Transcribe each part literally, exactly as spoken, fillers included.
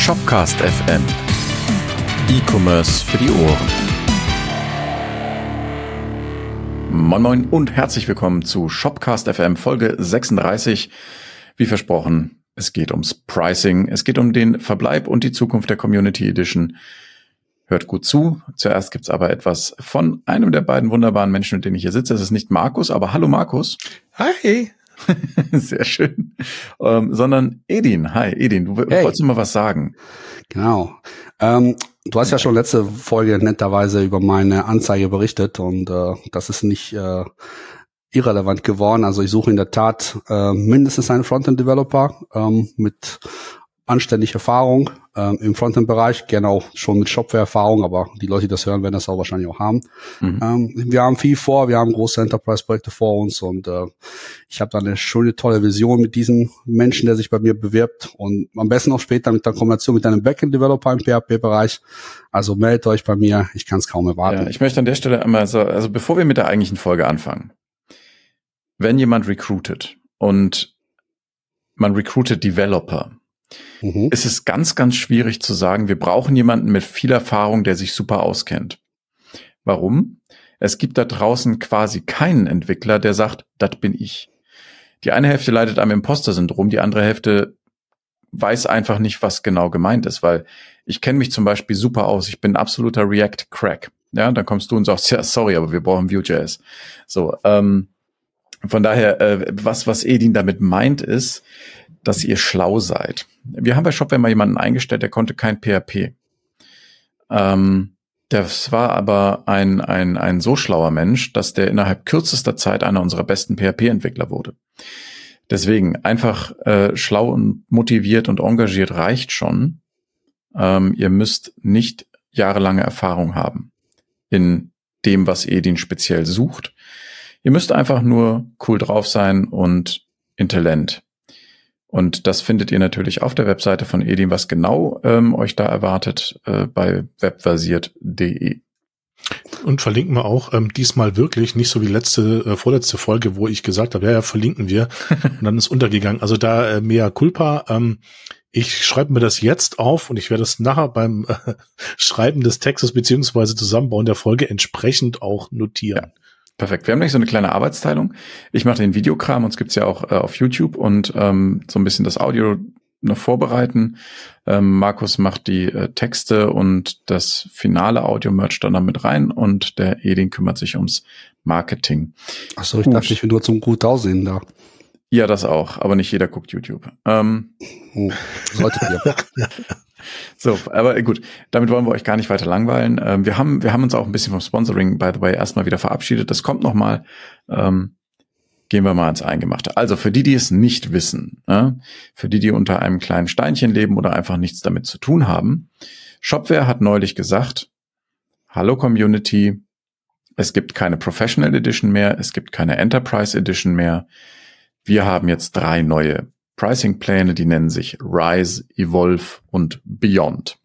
Shopcast F M. E-Commerce für die Ohren. Moin Moin und herzlich willkommen zu Shopcast F M Folge sechsunddreißig. Wie versprochen, es geht ums Pricing, es geht um den Verbleib und die Zukunft der Community Edition. Hört gut zu. Zuerst gibt's aber etwas von einem der beiden wunderbaren Menschen, mit denen ich hier sitze. Es ist nicht Markus, aber hallo Markus. Hi. Sehr schön. Ähm, sondern Edin. Hi Edin, du hey. wolltest mal was sagen. Genau. Ähm, du hast ja schon letzte Folge netterweise über meine Anzeige berichtet und äh, das ist nicht äh, irrelevant geworden. Also ich suche in der Tat äh, mindestens einen Frontend-Developer ähm, mit anständig Erfahrung ähm, im Frontend-Bereich, gerne auch schon mit Shopware-Erfahrung, aber die Leute, die das hören, werden das auch wahrscheinlich auch haben. Mhm. Ähm, wir haben viel vor, wir haben große Enterprise-Projekte vor uns und äh, ich habe da eine schöne, tolle Vision mit diesem Menschen, der sich bei mir bewirbt und am besten auch später mit der Kombination mit einem Backend-Developer im P H P-Bereich. Also meldet euch bei mir, ich kann es kaum erwarten. Ja, ich möchte an der Stelle einmal so, also bevor wir mit der eigentlichen Folge anfangen, wenn jemand recruitet und man recruitet Developer, Mhm. Es ist ganz, ganz schwierig zu sagen, wir brauchen jemanden mit viel Erfahrung, der sich super auskennt. Warum? Es gibt da draußen quasi keinen Entwickler, der sagt, das bin ich. Die eine Hälfte leidet am Imposter-Syndrom, die andere Hälfte weiß einfach nicht, was genau gemeint ist, weil ich kenne mich zum Beispiel super aus, ich bin ein absoluter React-Crack. Ja, dann kommst du und sagst, ja, sorry, aber wir brauchen Vue.js. So, ähm, von daher, äh, was, was Edin damit meint, ist, dass ihr schlau seid. Wir haben bei Shopware mal jemanden eingestellt, der konnte kein P H P. Ähm, das war aber ein, ein, ein so schlauer Mensch, dass der innerhalb kürzester Zeit einer unserer besten P H P-Entwickler wurde. Deswegen einfach äh, schlau und motiviert und engagiert reicht schon. Ähm, ihr müsst nicht jahrelange Erfahrung haben in dem, was Edin speziell sucht. Ihr müsst einfach nur cool drauf sein und in Talent. Und das findet ihr natürlich auf der Webseite von Edin, was genau ähm, euch da erwartet, äh, bei webversiert punkt de. Und verlinken wir auch ähm, diesmal wirklich, nicht so wie letzte, äh, vorletzte Folge, wo ich gesagt habe, ja, ja, verlinken wir. Und dann ist untergegangen. Also da äh, mea culpa. Ähm, ich schreibe mir das jetzt auf und ich werde es nachher beim äh, Schreiben des Textes beziehungsweise Zusammenbauen der Folge entsprechend auch notieren. Ja. Perfekt. Wir haben nämlich so eine kleine Arbeitsteilung. Ich mache den Videokram, uns gibt's ja auch äh, auf YouTube und ähm, so ein bisschen das Audio noch vorbereiten. Ähm, Markus macht die äh, Texte und das finale Audio-Merch dann damit rein und der Edin kümmert sich ums Marketing. Ach so, ich Gut. dachte, ich bin nur zum gut aussehen da. Ja, das auch, aber nicht jeder guckt YouTube. Ähm, oh, solltet ihr. So, aber gut, damit wollen wir euch gar nicht weiter langweilen. Ähm, wir haben wir haben uns auch ein bisschen vom Sponsoring, by the way, erstmal wieder verabschiedet. Das kommt noch mal. Ähm, gehen wir mal ins Eingemachte. Also für die, die es nicht wissen, äh, für die, die unter einem kleinen Steinchen leben oder einfach nichts damit zu tun haben, Shopware hat neulich gesagt, hallo Community, es gibt keine Professional Edition mehr, es gibt keine Enterprise Edition mehr. Wir haben jetzt drei neue Pricing-Pläne, die nennen sich Rise, Evolve und Beyond.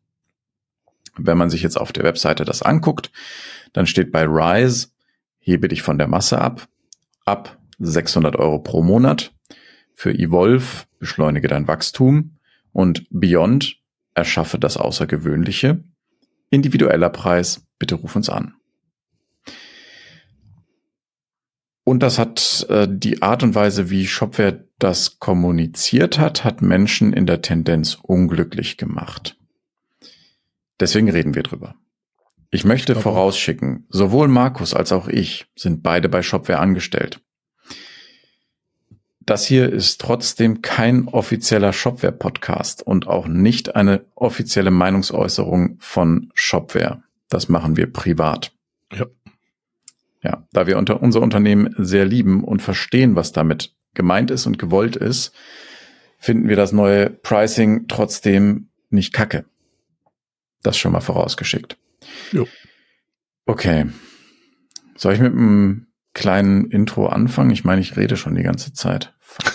Wenn man sich jetzt auf der Webseite das anguckt, dann steht bei Rise, hebe dich von der Masse ab, ab sechshundert Euro pro Monat. Für Evolve, beschleunige dein Wachstum und Beyond, erschaffe das Außergewöhnliche. Individueller Preis, bitte ruf uns an. Und das hat äh, die Art und Weise, wie Shopware das kommuniziert hat, hat Menschen in der Tendenz unglücklich gemacht. Deswegen reden wir drüber. Ich möchte ich vorausschicken, sowohl Markus als auch ich sind beide bei Shopware angestellt. Das hier ist trotzdem kein offizieller Shopware-Podcast und auch nicht eine offizielle Meinungsäußerung von Shopware. Das machen wir privat. Ja. Ja, da wir unter unser Unternehmen sehr lieben und verstehen, was damit gemeint ist und gewollt ist, finden wir das neue Pricing trotzdem nicht kacke. Das schon mal vorausgeschickt. Jo. Okay. Soll ich mit einem kleinen Intro anfangen? Ich meine, ich rede schon die ganze Zeit.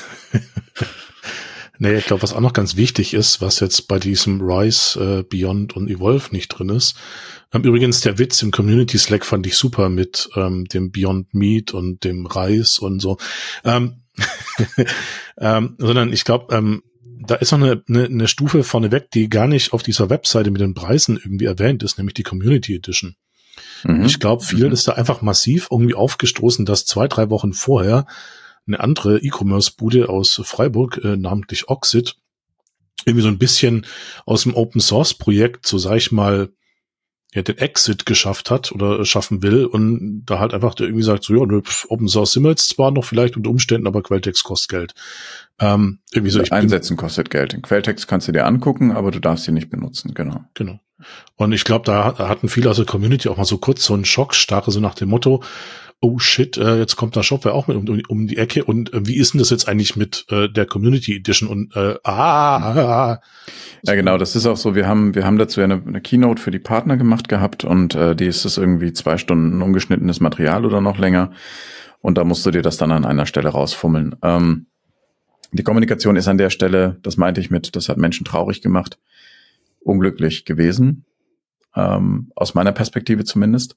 Nee, ich glaube, was auch noch ganz wichtig ist, was jetzt bei diesem Rise, äh, Beyond und Evolve nicht drin ist. Ähm, übrigens, der Witz im Community Slack fand ich super mit ähm, dem Beyond Meat und dem Rise und so. Ähm, ähm, sondern ich glaube, ähm, da ist noch eine, eine, eine Stufe vorneweg, die gar nicht auf dieser Webseite mit den Preisen irgendwie erwähnt ist, nämlich die Community Edition. Mhm. Ich glaube, vielen mhm. ist da einfach massiv irgendwie aufgestoßen, dass zwei, drei Wochen vorher eine andere E-Commerce-Bude aus Freiburg, äh, namentlich Oxid, irgendwie so ein bisschen aus dem Open-Source-Projekt, so sag ich mal, ja, den Exit geschafft hat oder schaffen will und da halt einfach der irgendwie sagt, so ja, ne, Open Source sind wir jetzt zwar noch vielleicht unter Umständen, aber Quelltext kostet Geld. Ähm, irgendwie so. Ich Einsetzen kostet Geld. Den Quelltext kannst du dir angucken, aber du darfst ihn nicht benutzen, genau. Genau. Und ich glaube, da, da hatten viele aus der Community auch mal so kurz so einen Schockstarre, so nach dem Motto, oh shit, äh, jetzt kommt da Shopware auch mit um, um die Ecke und äh, wie ist denn das jetzt eigentlich mit äh, der Community Edition und äh, ah, ah, ah. Ja, genau, das ist auch so, wir haben wir haben dazu eine, eine Keynote für die Partner gemacht gehabt und äh, die ist es irgendwie zwei Stunden ungeschnittenes Material oder noch länger und da musst du dir das dann an einer Stelle rausfummeln. Ähm, die Kommunikation ist an der Stelle, das meinte ich mit, das hat Menschen traurig gemacht, unglücklich gewesen, ähm, aus meiner Perspektive zumindest.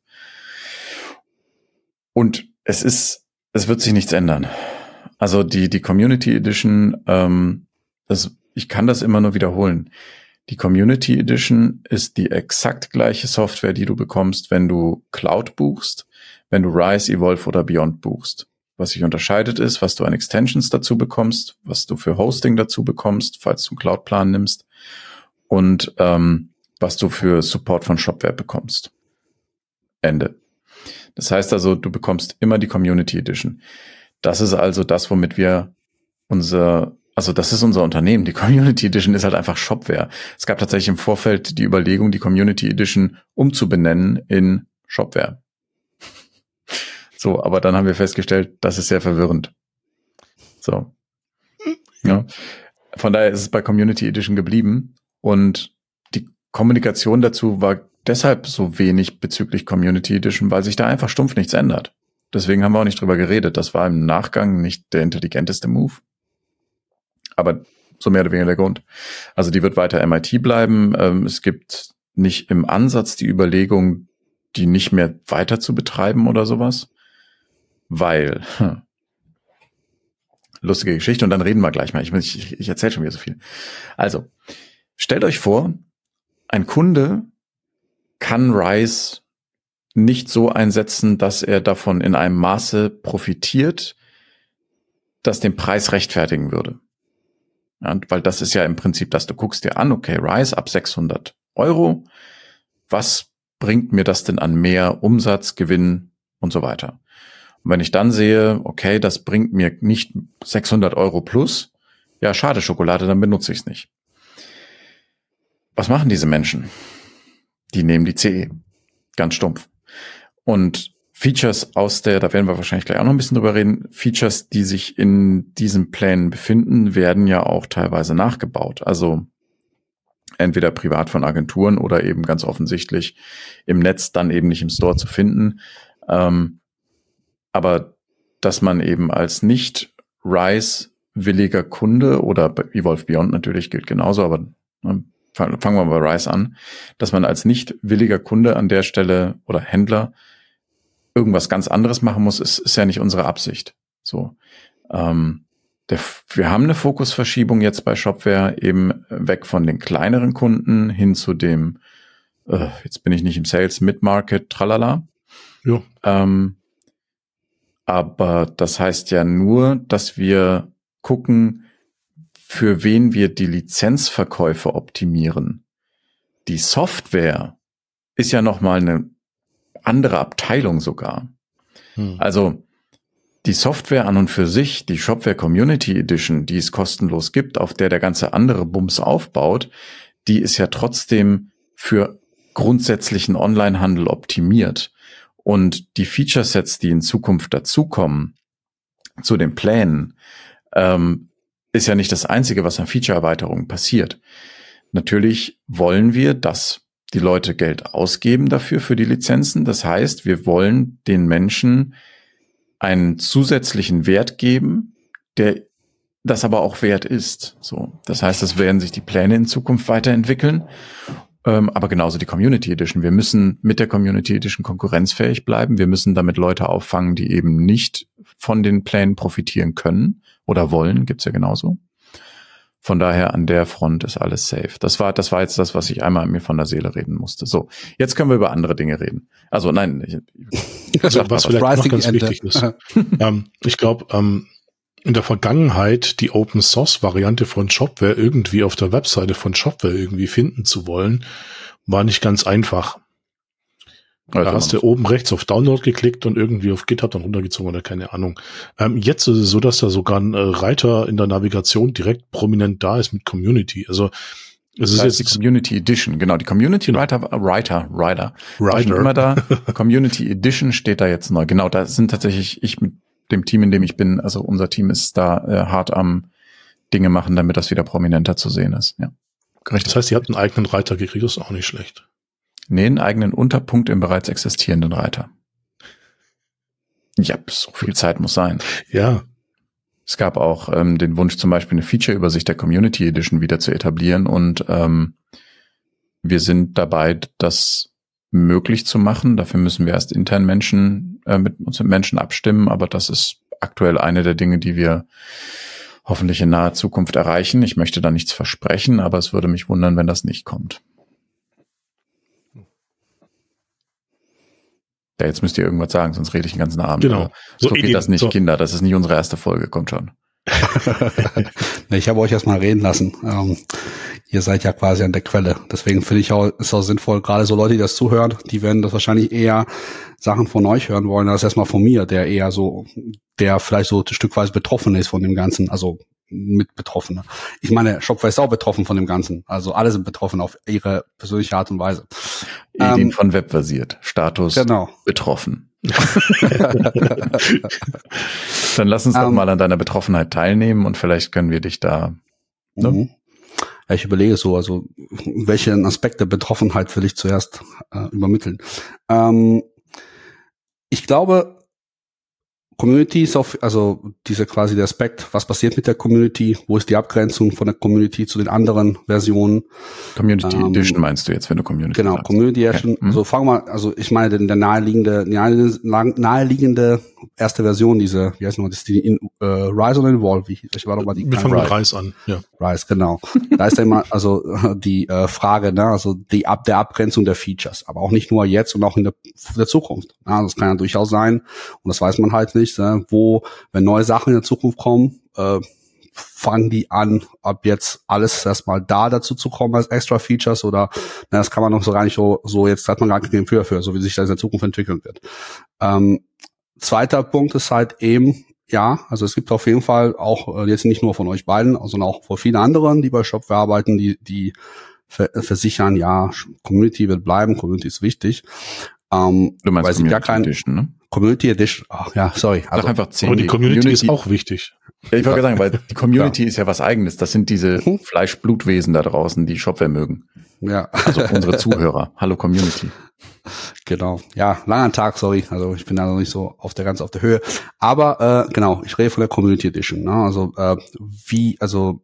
Und es ist, es wird sich nichts ändern. Also die die Community Edition, ähm, das, ich kann das immer nur wiederholen. Die Community Edition ist die exakt gleiche Software, die du bekommst, wenn du Cloud buchst, wenn du Rise, Evolve oder Beyond buchst. Was sich unterscheidet ist, was du an Extensions dazu bekommst, was du für Hosting dazu bekommst, falls du einen Cloud-Plan nimmst und ähm, was du für Support von Shopware bekommst. Ende. Das heißt also, du bekommst immer die Community Edition. Das ist also das, womit wir unser, also das ist unser Unternehmen. Die Community Edition ist halt einfach Shopware. Es gab tatsächlich im Vorfeld die Überlegung, die Community Edition umzubenennen in Shopware. So, aber dann haben wir festgestellt, das ist sehr verwirrend. So. Ja. Von daher ist es bei Community Edition geblieben und die Kommunikation dazu war deshalb so wenig bezüglich Community Edition, weil sich da einfach stumpf nichts ändert. Deswegen haben wir auch nicht drüber geredet. Das war im Nachgang nicht der intelligenteste Move. Aber so mehr oder weniger der Grund. Also die wird weiter M I T bleiben. Es gibt nicht im Ansatz die Überlegung, die nicht mehr weiter zu betreiben oder sowas. Weil, hm, lustige Geschichte und dann reden wir gleich mal. Ich, ich, ich erzähle schon wieder so viel. Also, stellt euch vor, ein Kunde kann Rise nicht so einsetzen, dass er davon in einem Maße profitiert, das den Preis rechtfertigen würde. Ja, weil das ist ja im Prinzip, dass du guckst dir an, okay, Rise ab sechshundert Euro, was bringt mir das denn an mehr Umsatz, Gewinn und so weiter? Und wenn ich dann sehe, okay, das bringt mir nicht sechshundert Euro plus, ja, schade Schokolade, dann benutze ich es nicht. Was machen diese Menschen? Die nehmen die C E. Ganz stumpf. Und Features aus der, da werden wir wahrscheinlich gleich auch noch ein bisschen drüber reden, Features, die sich in diesen Plänen befinden, werden ja auch teilweise nachgebaut. Also entweder privat von Agenturen oder eben ganz offensichtlich im Netz, dann eben nicht im Store zu finden. Ähm, aber dass man eben als nicht Rise-williger Kunde oder Evolve Beyond natürlich gilt genauso, aber ne, fangen wir mal bei Rise an, dass man als nicht williger Kunde an der Stelle oder Händler irgendwas ganz anderes machen muss, ist, ist ja nicht unsere Absicht. So, ähm, der, wir haben eine Fokusverschiebung jetzt bei Shopware eben weg von den kleineren Kunden hin zu dem, äh, jetzt bin ich nicht im Sales, Mid-Market, tralala. Ja. Ähm, aber das heißt ja nur, dass wir gucken, für wen wir die Lizenzverkäufe optimieren. Die Software ist ja nochmal eine andere Abteilung sogar. Hm. Also die Software an und für sich, die Shopware Community Edition, die es kostenlos gibt, auf der der ganze andere Bums aufbaut, die ist ja trotzdem für grundsätzlichen Onlinehandel optimiert. Und die Feature-Sets, die in Zukunft dazukommen, zu den Plänen, ähm, ist ja nicht das Einzige, was an Feature-Erweiterungen passiert. Natürlich wollen wir, dass die Leute Geld ausgeben dafür, für die Lizenzen. Das heißt, wir wollen den Menschen einen zusätzlichen Wert geben, der das aber auch wert ist. So, das heißt, es werden sich die Pläne in Zukunft weiterentwickeln. Ähm, aber genauso die Community Edition. Wir müssen mit der Community Edition konkurrenzfähig bleiben. Wir müssen damit Leute auffangen, die eben nicht von den Plänen profitieren können oder wollen. Gibt's ja genauso. Von daher an der Front ist alles safe. Das war, das war jetzt das, was ich einmal mir von der Seele reden musste. So, jetzt können wir über andere Dinge reden. Also nein, ich, also was vielleicht noch ganz wichtig ist. ähm, ich glaube, ähm, in der Vergangenheit die Open Source Variante von Shopware irgendwie auf der Webseite von Shopware irgendwie finden zu wollen, war nicht ganz einfach. Da also hast du oben rechts auf Download geklickt und irgendwie auf GitHub dann runtergezogen oder keine Ahnung. Ähm, jetzt ist es so, dass da sogar ein äh, Reiter in der Navigation direkt prominent da ist mit Community. Also es ist jetzt die Community Edition, genau, die Community genau. Writer, Writer, Writer, Writer. immer da. Community Edition steht da jetzt neu. Genau, da sind tatsächlich ich mit dem Team, in dem ich bin, also unser Team ist da äh, hart am Dinge machen, damit das wieder prominenter zu sehen ist. Ja, richtig. Das heißt, ihr habt einen eigenen Reiter gekriegt, das ist auch nicht schlecht. Nee, einen eigenen Unterpunkt im bereits existierenden Reiter. Ja, so viel Zeit muss sein. Ja. Es gab auch ähm, den Wunsch, zum Beispiel eine Feature-Übersicht der Community Edition wieder zu etablieren und ähm, wir sind dabei, das möglich zu machen. Dafür müssen wir erst intern Menschen äh, mit uns mit Menschen abstimmen, aber das ist aktuell eine der Dinge, die wir hoffentlich in naher Zukunft erreichen. Ich möchte da nichts versprechen, aber es würde mich wundern, wenn das nicht kommt. Ja, jetzt müsst ihr irgendwas sagen, sonst rede ich den ganzen Abend. Genau. So, so geht das nicht, so. Kinder. Das ist nicht unsere erste Folge. Kommt schon. Nee, ich habe euch erstmal reden lassen. Ähm, ihr seid ja quasi an der Quelle. Deswegen finde ich auch, ist auch sinnvoll, gerade so Leute, die das zuhören, die werden das wahrscheinlich eher Sachen von euch hören wollen, als erstmal von mir, der eher so, der vielleicht so stückweise betroffen ist von dem Ganzen. Also mit Betroffene. Ich meine, Shopware ist auch betroffen von dem Ganzen. Also alle sind betroffen auf ihre persönliche Art und Weise. Edin ähm, von Webbasiert. Status genau. Betroffen. Dann lass uns doch um, mal an deiner Betroffenheit teilnehmen und vielleicht können wir dich da. Ne? Mhm. Ja, ich überlege so, also welche Aspekte Betroffenheit will ich zuerst äh, übermitteln. Ähm, ich glaube, Community ist auf, also diese quasi der Aspekt, was passiert mit der Community, wo ist die Abgrenzung von der Community zu den anderen Versionen. Community ähm, Edition meinst du jetzt, wenn du Community Genau, sagst. Community Edition. Okay. Mhm. So fangen wir, also ich meine, der naheliegende, naheliegende erste Version, diese, wie heißt noch, das ist die in, äh, Rise und Evolve, wie ich war doch mal die. Wir fangen mit Rise an, ja. Rise, genau. Da ist ja immer, also die äh, Frage, ne, also die Ab der Abgrenzung der Features, aber auch nicht nur jetzt und auch in der, der Zukunft. Ja, das kann ja durchaus sein und das weiß man halt nicht. Wo, wenn neue Sachen in der Zukunft kommen, äh, fangen die an, ab jetzt alles erstmal da dazu zu kommen als extra Features oder na, das kann man noch so gar nicht so, so jetzt hat man gar kein Gefühl für, so wie sich das in der Zukunft entwickeln wird. Ähm, zweiter Punkt ist halt eben, ja, also es gibt auf jeden Fall auch äh, jetzt nicht nur von euch beiden, sondern auch von vielen anderen, die bei Shopware arbeiten, die, die versichern, ja, Community wird bleiben, Community ist wichtig. Ähm, du meinst weil Community gar kein, Edition, ne? Community Edition, ach ja, sorry. Also, Sag einfach zehn. Aber die Community, Community ist auch wichtig. Ja, ich wollte sagen, weil die Community ja. ist ja was Eigenes. Das sind diese hm? Fleisch-Blutwesen da draußen, die Shopware mögen. Ja. Also unsere Zuhörer. Hallo Community. Genau. Ja, langer Tag, sorry. Also ich bin da noch nicht so auf der ganz auf der Höhe. Aber äh, genau, ich rede von der Community Edition. Ne? Also äh, wie, also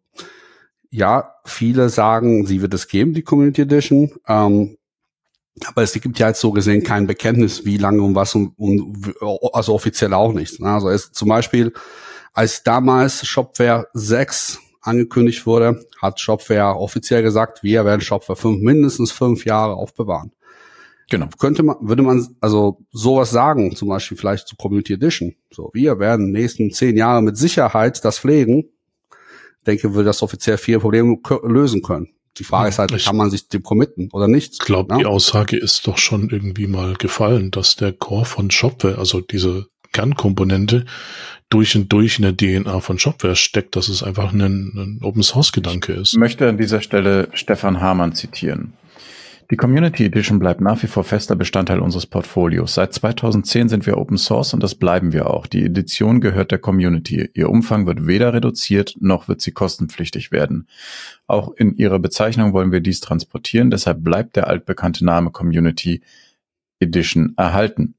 ja, viele sagen, sie wird es geben, die Community Edition. Ähm, Aber es gibt ja jetzt so gesehen kein Bekenntnis, wie lange und was und, und also offiziell auch nichts. Ne? Also es zum Beispiel, als damals Shopware sechs angekündigt wurde, hat Shopware offiziell gesagt, wir werden Shopware fünf mindestens fünf Jahre aufbewahren. Genau. Könnte man, würde man also sowas sagen, zum Beispiel vielleicht zu Community Edition. So, wir werden in den nächsten zehn Jahre mit Sicherheit das pflegen. Ich denke, würde das offiziell viele Probleme lösen können. Die Frage ist halt, ich kann man sich dem committen oder nicht? Ich glaube, ja? Die Aussage ist doch schon irgendwie mal gefallen, dass der Core von Shopware, also diese Kernkomponente, durch und durch in der D N A von Shopware steckt, dass es einfach ein, ein Open-Source-Gedanke ist. Ich möchte an dieser Stelle Stefan Hamann zitieren. Die Community Edition bleibt nach wie vor fester Bestandteil unseres Portfolios. Seit zweitausendzehn sind wir Open Source und das bleiben wir auch. Die Edition gehört der Community. Ihr Umfang wird weder reduziert, noch wird sie kostenpflichtig werden. Auch in ihrer Bezeichnung wollen wir dies transportieren, deshalb bleibt der altbekannte Name Community Edition erhalten.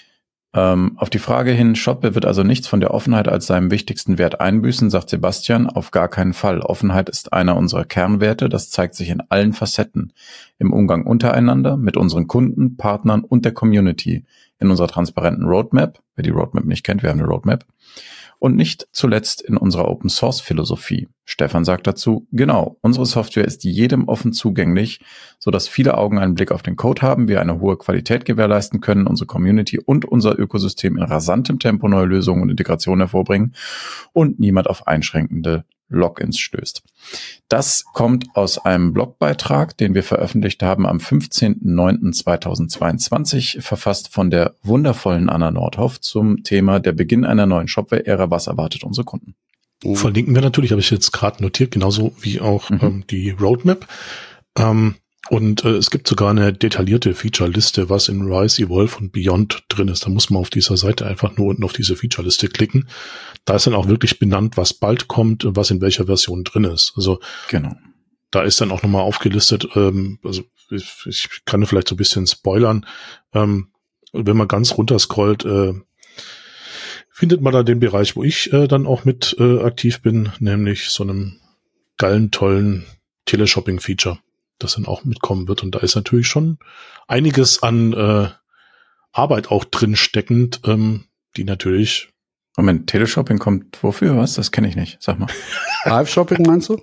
Ähm, auf die Frage hin, Shopware wird also nichts von der Offenheit als seinem wichtigsten Wert einbüßen, sagt Sebastian, auf gar keinen Fall. Offenheit ist einer unserer Kernwerte, das zeigt sich in allen Facetten. Im Umgang untereinander, mit unseren Kunden, Partnern und der Community. In unserer transparenten Roadmap, wer die Roadmap nicht kennt, wir haben eine Roadmap. und nicht zuletzt in unserer Open-Source-Philosophie. Stefan sagt dazu, genau, unsere Software ist jedem offen zugänglich, sodass viele Augen einen Blick auf den Code haben, wir eine hohe Qualität gewährleisten können, unsere Community und unser Ökosystem in rasantem Tempo neue Lösungen und Integrationen hervorbringen und niemand auf einschränkende Logins stößt. Das kommt aus einem Blogbeitrag, den wir veröffentlicht haben am fünfzehnten neunten zweitausendzweiundzwanzig, verfasst von der wundervollen Anna Nordhoff zum Thema der Beginn einer neuen Shopware-Ära, was erwartet unsere Kunden. Verlinken wir natürlich, habe ich jetzt gerade notiert, genauso wie auch mhm. ähm, die Roadmap. Ähm, und äh, es gibt sogar eine detaillierte Feature-Liste, was in Rise, Evolve und Beyond drin ist. Da muss man auf dieser Seite einfach nur unten auf diese Feature-Liste klicken. Da ist dann auch wirklich benannt, was bald kommt und was in welcher Version drin ist. Also genau. Da ist dann auch nochmal aufgelistet, ähm, also ich, ich kann vielleicht so ein bisschen spoilern, ähm, wenn man ganz runter scrollt, äh, findet man da den Bereich, wo ich äh, dann auch mit äh, aktiv bin, nämlich so einem geilen, tollen Teleshopping-Feature, das dann auch mitkommen wird. Und da ist natürlich schon einiges an äh, Arbeit auch drin steckend, ähm, die natürlich... Moment, Teleshopping kommt wofür? Was? Das kenne ich nicht. Sag mal. Live-Shopping meinst du?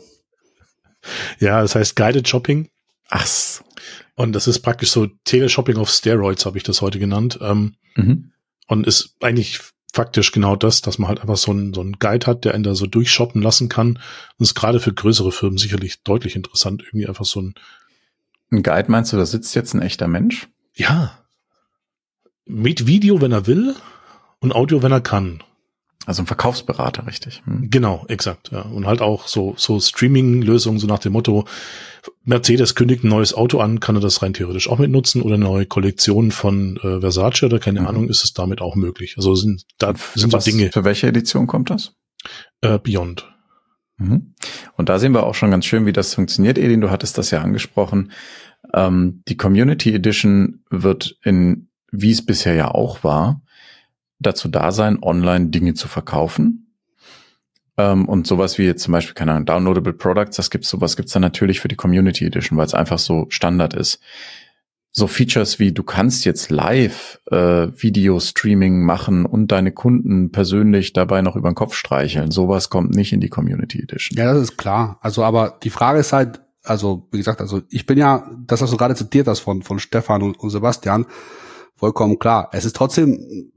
Ja, das heißt Guided Shopping. Ach. Und das ist praktisch so Teleshopping auf Steroids, habe ich das heute genannt. Ähm, mhm. Und ist eigentlich faktisch genau das, dass man halt einfach so einen so einen Guide hat, der einen da so durchshoppen lassen kann. Das ist gerade für größere Firmen sicherlich deutlich interessant. Irgendwie einfach so ein... Ein Guide meinst du, da sitzt jetzt ein echter Mensch? Ja. Mit Video, wenn er will, und Audio, wenn er kann. Also ein Verkaufsberater, richtig. Hm. Genau, exakt. Ja. Und halt auch so so Streaming-Lösungen, so nach dem Motto, Mercedes kündigt ein neues Auto an, kann er das rein theoretisch auch mitnutzen, oder eine neue Kollektion von äh, Versace oder keine mhm. Ahnung, ist es damit auch möglich. Also sind da sind was, so Dinge. Für welche Edition kommt das? Äh, Beyond. Mhm. Und da sehen wir auch schon ganz schön, wie das funktioniert, Edin, du hattest das ja angesprochen. Ähm, die Community Edition wird in, wie es bisher ja auch war, dazu da sein, online Dinge zu verkaufen. Ähm, und sowas wie jetzt zum Beispiel, keine Ahnung, Downloadable Products, das gibt's, sowas gibt's dann natürlich für die Community Edition, weil es einfach so Standard ist. So Features wie, du kannst jetzt live äh, Video-Streaming machen und deine Kunden persönlich dabei noch über den Kopf streicheln, sowas kommt nicht in die Community Edition. Ja, das ist klar. Also, aber die Frage ist halt, also, wie gesagt, also ich bin ja, das, was du gerade zitiert hast von, von Stefan und, und Sebastian, vollkommen klar. Es ist trotzdem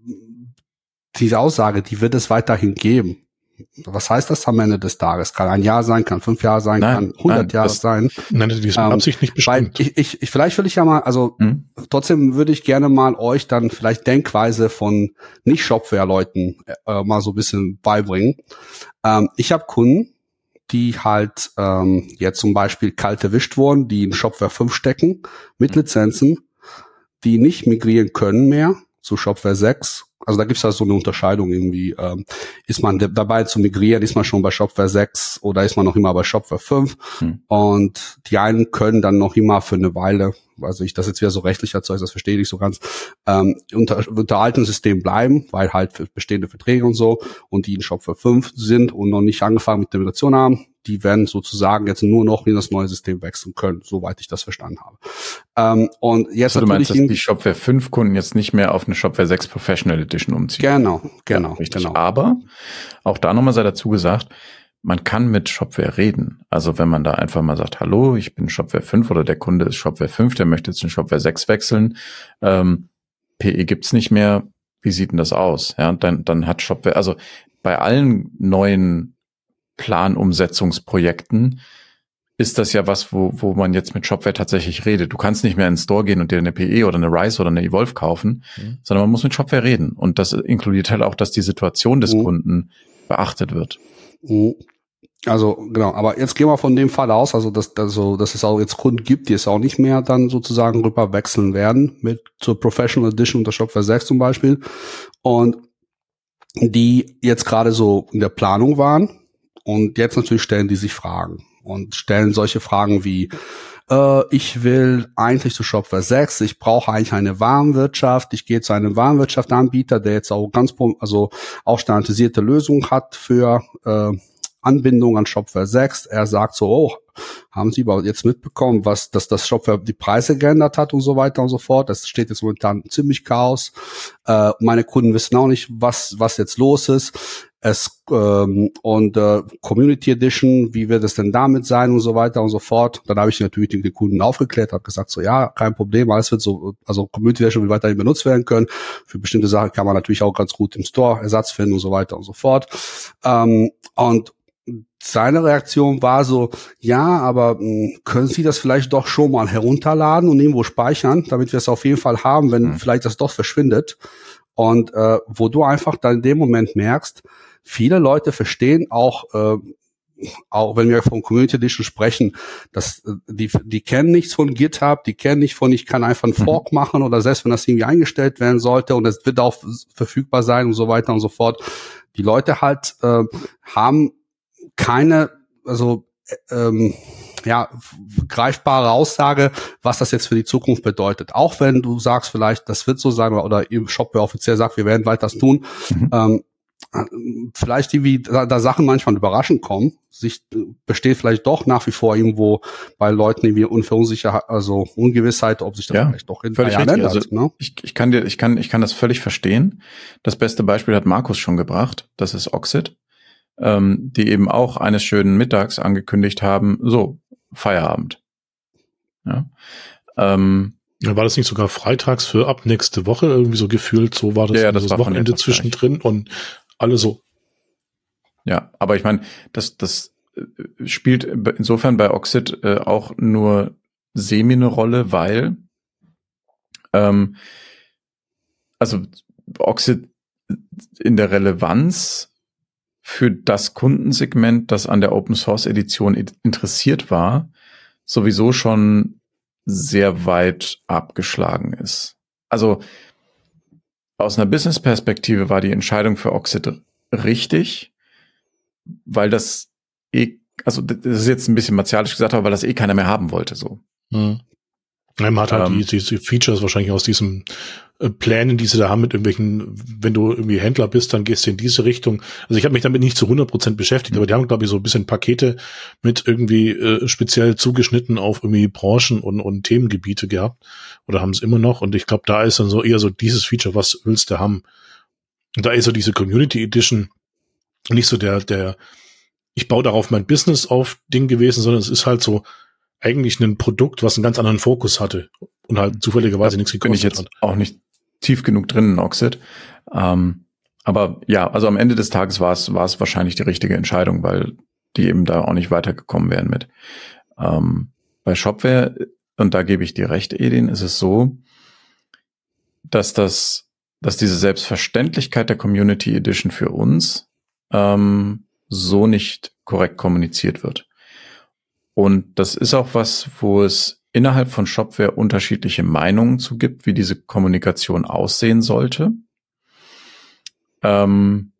diese Aussage, die wird es weiterhin geben. Was heißt das am Ende des Tages? Kann ein Jahr sein, kann fünf Jahre sein, nein, kann hundert nein, Jahre sein. Nein, die ist mit ähm, Absicht nicht bestimmt. Ich, ich, ich, vielleicht will ich ja mal, also hm? trotzdem würde ich gerne mal euch dann vielleicht Denkweise von Nicht-Shopware-Leuten äh, mal so ein bisschen beibringen. Ähm, ich habe Kunden, die halt ähm, jetzt zum Beispiel kalt erwischt wurden, die in Shopware fünf stecken, mit Lizenzen, die nicht migrieren können mehr zu Shopware sechs. Also da gibt's ja so eine Unterscheidung irgendwie. Ähm, ist man dabei zu migrieren, ist man schon bei Shopware sechs oder ist man noch immer bei Shopware fünf? Hm. Und die einen können dann noch immer für eine Weile, also ich das jetzt wieder so rechtlicher Zeug, das verstehe ich nicht so ganz, ähm, unter, unter altem System bleiben, weil halt für bestehende Verträge und so, und die in Shopware fünf sind und noch nicht angefangen mit der Migration haben, die werden sozusagen jetzt nur noch in das neue System wechseln können, soweit ich das verstanden habe. Ähm, und jetzt also du natürlich meinst, dass die Shopware fünf Kunden jetzt nicht mehr auf eine Shopware sechs Professional Edition umziehen? Genau, genau, ja, richtig. genau. Aber auch da nochmal sei dazu gesagt, man kann mit Shopware reden. Also wenn man da einfach mal sagt, hallo, ich bin Shopware fünf oder der Kunde ist Shopware fünf, der möchte jetzt in Shopware sechs wechseln, ähm, P E gibt's nicht mehr, wie sieht denn das aus? Ja, und dann, dann hat Shopware, also bei allen neuen Planumsetzungsprojekten ist das ja was, wo wo man jetzt mit Shopware tatsächlich redet. Du kannst nicht mehr in den Store gehen und dir eine P E oder eine Rise oder eine Evolve kaufen, mhm. sondern man muss mit Shopware reden. Und das inkludiert halt auch, dass die Situation des mhm. Kunden beachtet wird. Mhm. Also genau, aber jetzt gehen wir von dem Fall aus, also dass, also, dass es auch jetzt Kunden gibt, die es auch nicht mehr dann sozusagen rüber wechseln werden mit zur Professional Edition unter Shopware sechs zum Beispiel, und die jetzt gerade so in der Planung waren. Und jetzt natürlich stellen die sich Fragen und stellen solche Fragen wie, äh, ich will eigentlich zu Shopware sechs, ich brauche eigentlich eine Warenwirtschaft, ich gehe zu einem Warenwirtschaftsanbieter, der jetzt auch ganz, also auch standardisierte Lösungen hat für äh, Anbindung an Shopware sechs. Er sagt so, oh, haben Sie aber jetzt mitbekommen, was, dass das Shopware die Preise geändert hat und so weiter und so fort. Das steht jetzt momentan ziemlich Chaos. Äh, meine Kunden wissen auch nicht, was, was jetzt los ist. Es ähm, und äh, Community Edition, wie wird es denn damit sein und so weiter und so fort. Dann habe ich natürlich den Kunden aufgeklärt, habe gesagt, so ja, kein Problem, alles wird so, also Community Edition will weiterhin benutzt werden können. Für bestimmte Sachen kann man natürlich auch ganz gut im Store Ersatz finden und so weiter und so fort. Ähm, und seine Reaktion war so, ja, aber mh, können Sie das vielleicht doch schon mal herunterladen und irgendwo speichern, damit wir es auf jeden Fall haben, wenn mhm. vielleicht das doch verschwindet. Und äh, wo du einfach dann in dem Moment merkst, viele Leute verstehen auch, äh, auch wenn wir von Community Edition sprechen, dass äh, die die kennen nichts von GitHub, die kennen nicht von, ich kann einfach einen Fork mhm. machen oder selbst wenn das irgendwie eingestellt werden sollte und es wird auch verfügbar sein und so weiter und so fort. Die Leute halt äh, haben keine, also ähm, ja, greifbare Aussage, was das jetzt für die Zukunft bedeutet. Auch wenn du sagst vielleicht, das wird so sein, oder, oder im Shopware offiziell sagt, wir werden weiter das tun, mhm. ähm, vielleicht die, wie da, da Sachen manchmal überraschend kommen, sich besteht vielleicht doch nach wie vor irgendwo bei Leuten irgendwie Unverunsicherheit, also Ungewissheit, ob sich das ja, vielleicht doch in völlig richtig. Ändert, also, ne? ich, ich kann dir, ich kann, ich kann das völlig verstehen. Das beste Beispiel hat Markus schon gebracht. Das ist Oxid, ähm, die eben auch eines schönen Mittags angekündigt haben, so Feierabend. Ja. Ähm, Ja, war das nicht sogar freitags für ab nächste Woche irgendwie so gefühlt? So war das, ja, das, das war Wochenende zwischendrin und alle so. Ja, aber ich meine, das, das spielt insofern bei Oxid äh, auch nur semi eine Rolle, weil ähm, also Oxid in der Relevanz für das Kundensegment, das an der Open Source Edition interessiert war, sowieso schon sehr weit abgeschlagen ist. Also aus einer Business-Perspektive war die Entscheidung für Oxid richtig, weil das eh, also das ist jetzt ein bisschen martialisch gesagt, aber weil das eh keiner mehr haben wollte, so. Hm. Man hat halt ähm, die, diese Features wahrscheinlich aus diesen äh, Plänen, die sie da haben mit irgendwelchen, wenn du irgendwie Händler bist, dann gehst du in diese Richtung. Also ich habe mich damit nicht zu hundert Prozent beschäftigt, mhm. aber die haben, glaube ich, so ein bisschen Pakete mit irgendwie äh, speziell zugeschnitten auf irgendwie Branchen und, und Themengebiete gehabt oder haben es immer noch. Und ich glaube, da ist dann so eher so dieses Feature, was willst du haben? Und da ist so diese Community Edition nicht so der, der ich baue darauf mein Business auf Ding gewesen, sondern es ist halt so eigentlich ein Produkt, was einen ganz anderen Fokus hatte und halt zufälligerweise nichts gekostet hat. Bin ich jetzt hat. auch nicht tief genug drin in Oxid. Ähm, aber ja, also am Ende des Tages war es war es wahrscheinlich die richtige Entscheidung, weil die eben da auch nicht weitergekommen wären mit. Ähm, bei Shopware, und da gebe ich dir recht, Edin, ist es so, dass das, dass diese Selbstverständlichkeit der Community Edition für uns ähm, so nicht korrekt kommuniziert wird. Und das ist auch was, wo es innerhalb von Shopware unterschiedliche Meinungen zu gibt, wie diese Kommunikation aussehen sollte. Ähm,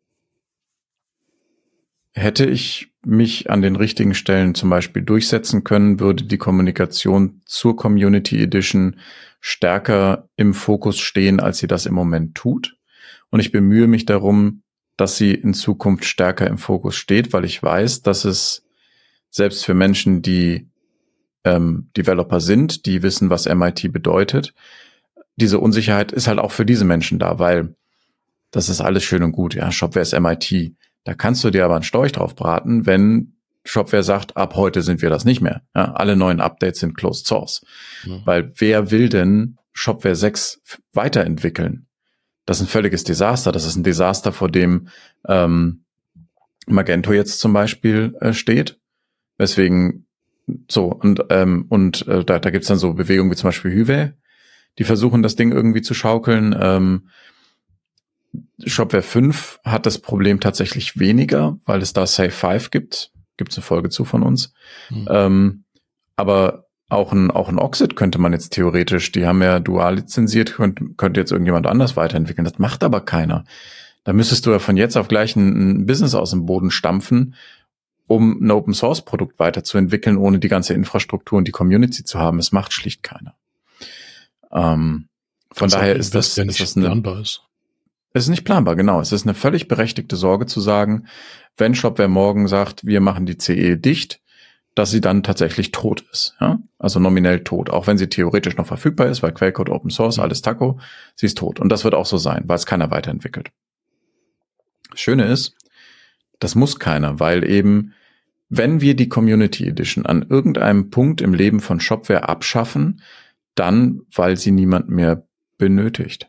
hätte ich mich an den richtigen Stellen zum Beispiel durchsetzen können, würde die Kommunikation zur Community Edition stärker im Fokus stehen, als sie das im Moment tut. Und ich bemühe mich darum, dass sie in Zukunft stärker im Fokus steht, weil ich weiß, dass es selbst für Menschen, die ähm, Developer sind, die wissen, was M I T bedeutet, diese Unsicherheit ist halt auch für diese Menschen da, weil das ist alles schön und gut. Ja, Shopware ist M I T. Da kannst du dir aber einen Storch drauf braten, wenn Shopware sagt, ab heute sind wir das nicht mehr. Ja, alle neuen Updates sind Closed Source. Mhm. Weil wer will denn Shopware sechs weiterentwickeln? Das ist ein völliges Desaster. Das ist ein Desaster, vor dem ähm, Magento jetzt zum Beispiel äh, steht. Weswegen so, und ähm, und äh, da, da gibt's dann so Bewegungen wie zum Beispiel Hyve, die versuchen, das Ding irgendwie zu schaukeln. Ähm, Shopware fünf hat das Problem tatsächlich weniger, weil es da Safe fünf gibt. Gibt's eine Folge zu von uns. Mhm. Ähm, aber auch ein, auch ein Oxid könnte man jetzt theoretisch, die haben ja dual lizenziert, könnte, könnte jetzt irgendjemand anders weiterentwickeln. Das macht aber keiner. Da müsstest du ja von jetzt auf gleich ein, ein Business aus dem Boden stampfen, um ein Open-Source-Produkt weiterzuentwickeln, ohne die ganze Infrastruktur und die Community zu haben. Es macht schlicht keiner. Ähm, von das daher ist das, nicht ist das planbar ist. Es ist nicht planbar, genau. Es ist eine völlig berechtigte Sorge zu sagen, wenn Shopware morgen sagt, wir machen die C E dicht, dass sie dann tatsächlich tot ist. Ja? Also nominell tot. Auch wenn sie theoretisch noch verfügbar ist, weil Quellcode, Open Source, alles Taco, sie ist tot. Und das wird auch so sein, weil es keiner weiterentwickelt. Das Schöne ist, Das muss keiner, weil eben, wenn wir die Community Edition an irgendeinem Punkt im Leben von Shopware abschaffen, dann, weil sie niemand mehr benötigt.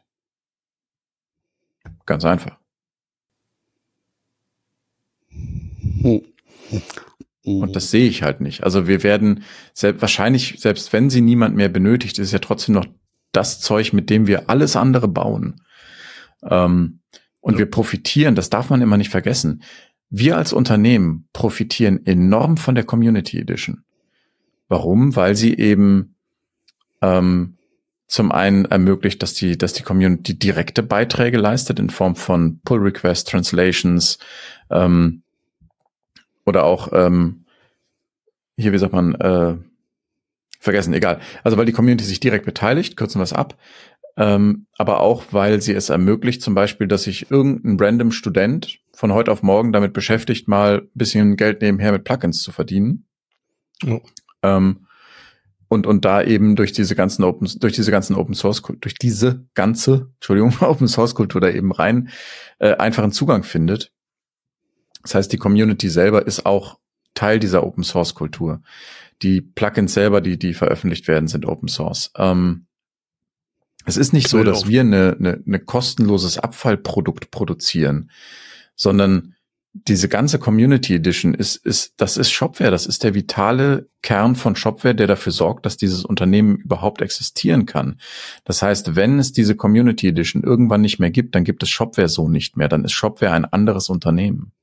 Ganz einfach. Und das sehe ich halt nicht. Also wir werden selbst, wahrscheinlich, selbst wenn sie niemand mehr benötigt, ist ja trotzdem noch das Zeug, mit dem wir alles andere bauen. Ähm, und ja. wir profitieren, das darf man immer nicht vergessen. Wir als Unternehmen profitieren enorm von der Community Edition. Warum? Weil sie eben ähm, zum einen ermöglicht, dass die, dass die Community direkte Beiträge leistet in Form von Pull Requests, Translations, ähm, oder auch ähm, hier, wie sagt man, äh, vergessen, egal. Also weil die Community sich direkt beteiligt, kürzen wir es ab, ähm, aber auch, weil sie es ermöglicht, zum Beispiel, dass sich irgendein random Student von heute auf morgen damit beschäftigt, mal ein bisschen Geld nebenher mit Plugins zu verdienen. Oh. Ähm, und und da eben durch diese ganzen Open, durch diese ganzen Open Source, durch diese ganze, Entschuldigung, Open Source Kultur da eben rein äh, einfachen Zugang findet. Das heißt, die Community selber ist auch Teil dieser Open Source Kultur. Die Plugins selber, die die veröffentlicht werden, sind Open Source. Ähm, es ist nicht so, dass wir eine, eine, eine kostenloses Abfallprodukt produzieren, sondern diese ganze Community Edition ist, ist, das ist Shopware. Das ist der vitale Kern von Shopware, der dafür sorgt, dass dieses Unternehmen überhaupt existieren kann. Das heißt, wenn es diese Community Edition irgendwann nicht mehr gibt, dann gibt es Shopware so nicht mehr. Dann ist Shopware ein anderes Unternehmen.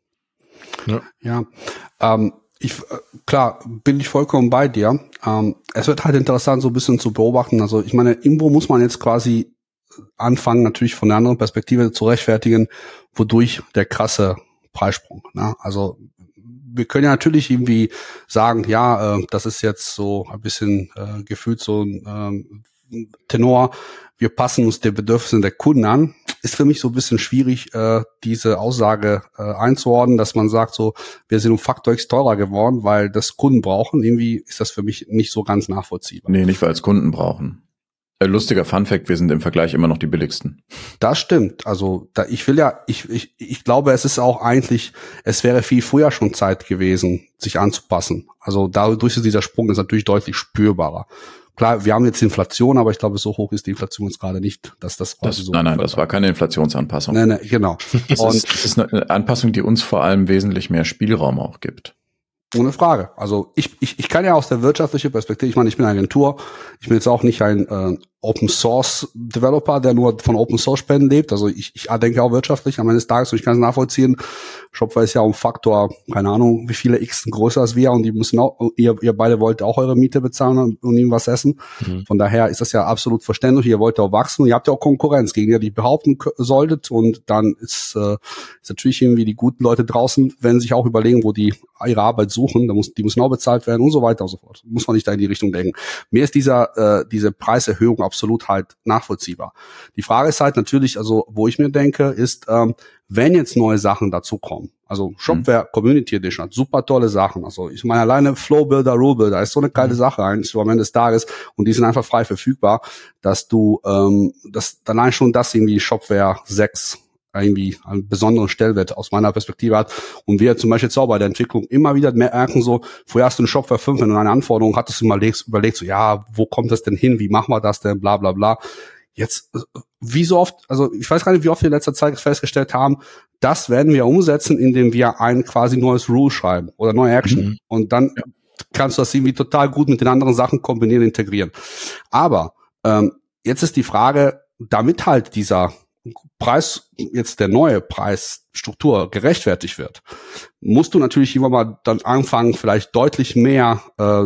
Ja, ja ähm, ich, klar, bin ich vollkommen bei dir. Ähm, es wird halt interessant, so ein bisschen zu beobachten. Also ich meine, irgendwo muss man jetzt quasi anfangen, natürlich von der anderen Perspektive zu rechtfertigen, wodurch der krasse Preissprung. Ne? Also wir können ja natürlich irgendwie sagen, ja, äh, das ist jetzt so ein bisschen äh, gefühlt so ein äh, Tenor, wir passen uns den Bedürfnissen der Kunden an. Ist für mich so ein bisschen schwierig, äh, diese Aussage äh, einzuordnen, dass man sagt, so, wir sind um Faktor X teurer geworden, weil das Kunden brauchen. Irgendwie ist das für mich nicht so ganz nachvollziehbar. Nee, nicht weil es Kunden brauchen. Lustiger Funfact, wir sind im Vergleich immer noch die billigsten. Das stimmt. Also da, ich will ja, ich, ich, ich glaube, es ist auch eigentlich, es wäre viel früher schon Zeit gewesen, sich anzupassen. Also dadurch ist dieser Sprung ist natürlich deutlich spürbarer. Klar, wir haben jetzt Inflation, aber ich glaube, so hoch ist die Inflation jetzt gerade nicht, dass das quasi das, so. Nein, nein, das war keine Inflationsanpassung. Nein, nein, genau. Das, Und ist, das ist eine Anpassung, die uns vor allem wesentlich mehr Spielraum auch gibt. Ohne Frage. Also ich, ich, ich kann ja aus der wirtschaftlichen Perspektive, ich meine, ich bin eine Agentur, ich bin jetzt auch nicht ein äh, Open Source Developer, der nur von Open Source Spenden lebt. Also ich, ich denke auch wirtschaftlich am Ende des Tages, und ich kann es nachvollziehen. Shopware ist ja um Faktor, keine Ahnung, wie viele X größer als wir, und die müssen auch, ihr, ihr beide wollt auch eure Miete bezahlen und, und ihm was essen. Mhm. Von daher ist das ja absolut verständlich. Ihr wollt auch wachsen, ihr habt ja auch Konkurrenz, gegen die ihr die behaupten solltet, und dann ist, äh, ist natürlich irgendwie die guten Leute draußen, wenn sich auch überlegen, wo die ihre Arbeit suchen, da muss, die müssen auch bezahlt werden und so weiter und so fort. Muss man nicht da in die Richtung denken. Mir ist dieser, äh, diese Preiserhöhung absolut halt nachvollziehbar. Die Frage ist halt natürlich, also wo ich mir denke, ist, ähm, wenn jetzt neue Sachen dazukommen, also Shopware mhm. Community Edition hat super tolle Sachen, also ich meine alleine Flow Builder, Rule Builder ist so eine geile mhm. Sache eigentlich so am Ende des Tages, und die sind einfach frei verfügbar, dass du, ähm, das allein schon das irgendwie Shopware sechs irgendwie einen besonderen Stellwert aus meiner Perspektive hat, und wir zum Beispiel jetzt auch bei der Entwicklung immer wieder merken, so, vorher hast du einen Shopware fünf, wenn du eine Anforderung hattest, du mal überlegst, überlegst so, ja, wo kommt das denn hin, wie machen wir das denn, bla bla bla. Jetzt, wie so oft, also ich weiß gar nicht, wie oft wir in letzter Zeit festgestellt haben, das werden wir umsetzen, indem wir ein quasi neues Rule schreiben oder neue Action, mhm. und dann ja. kannst du das irgendwie total gut mit den anderen Sachen kombinieren, integrieren. Aber ähm, jetzt ist die Frage, damit halt dieser Preis, jetzt der neue Preisstruktur gerechtfertigt wird, musst du natürlich immer mal dann anfangen, vielleicht deutlich mehr, äh,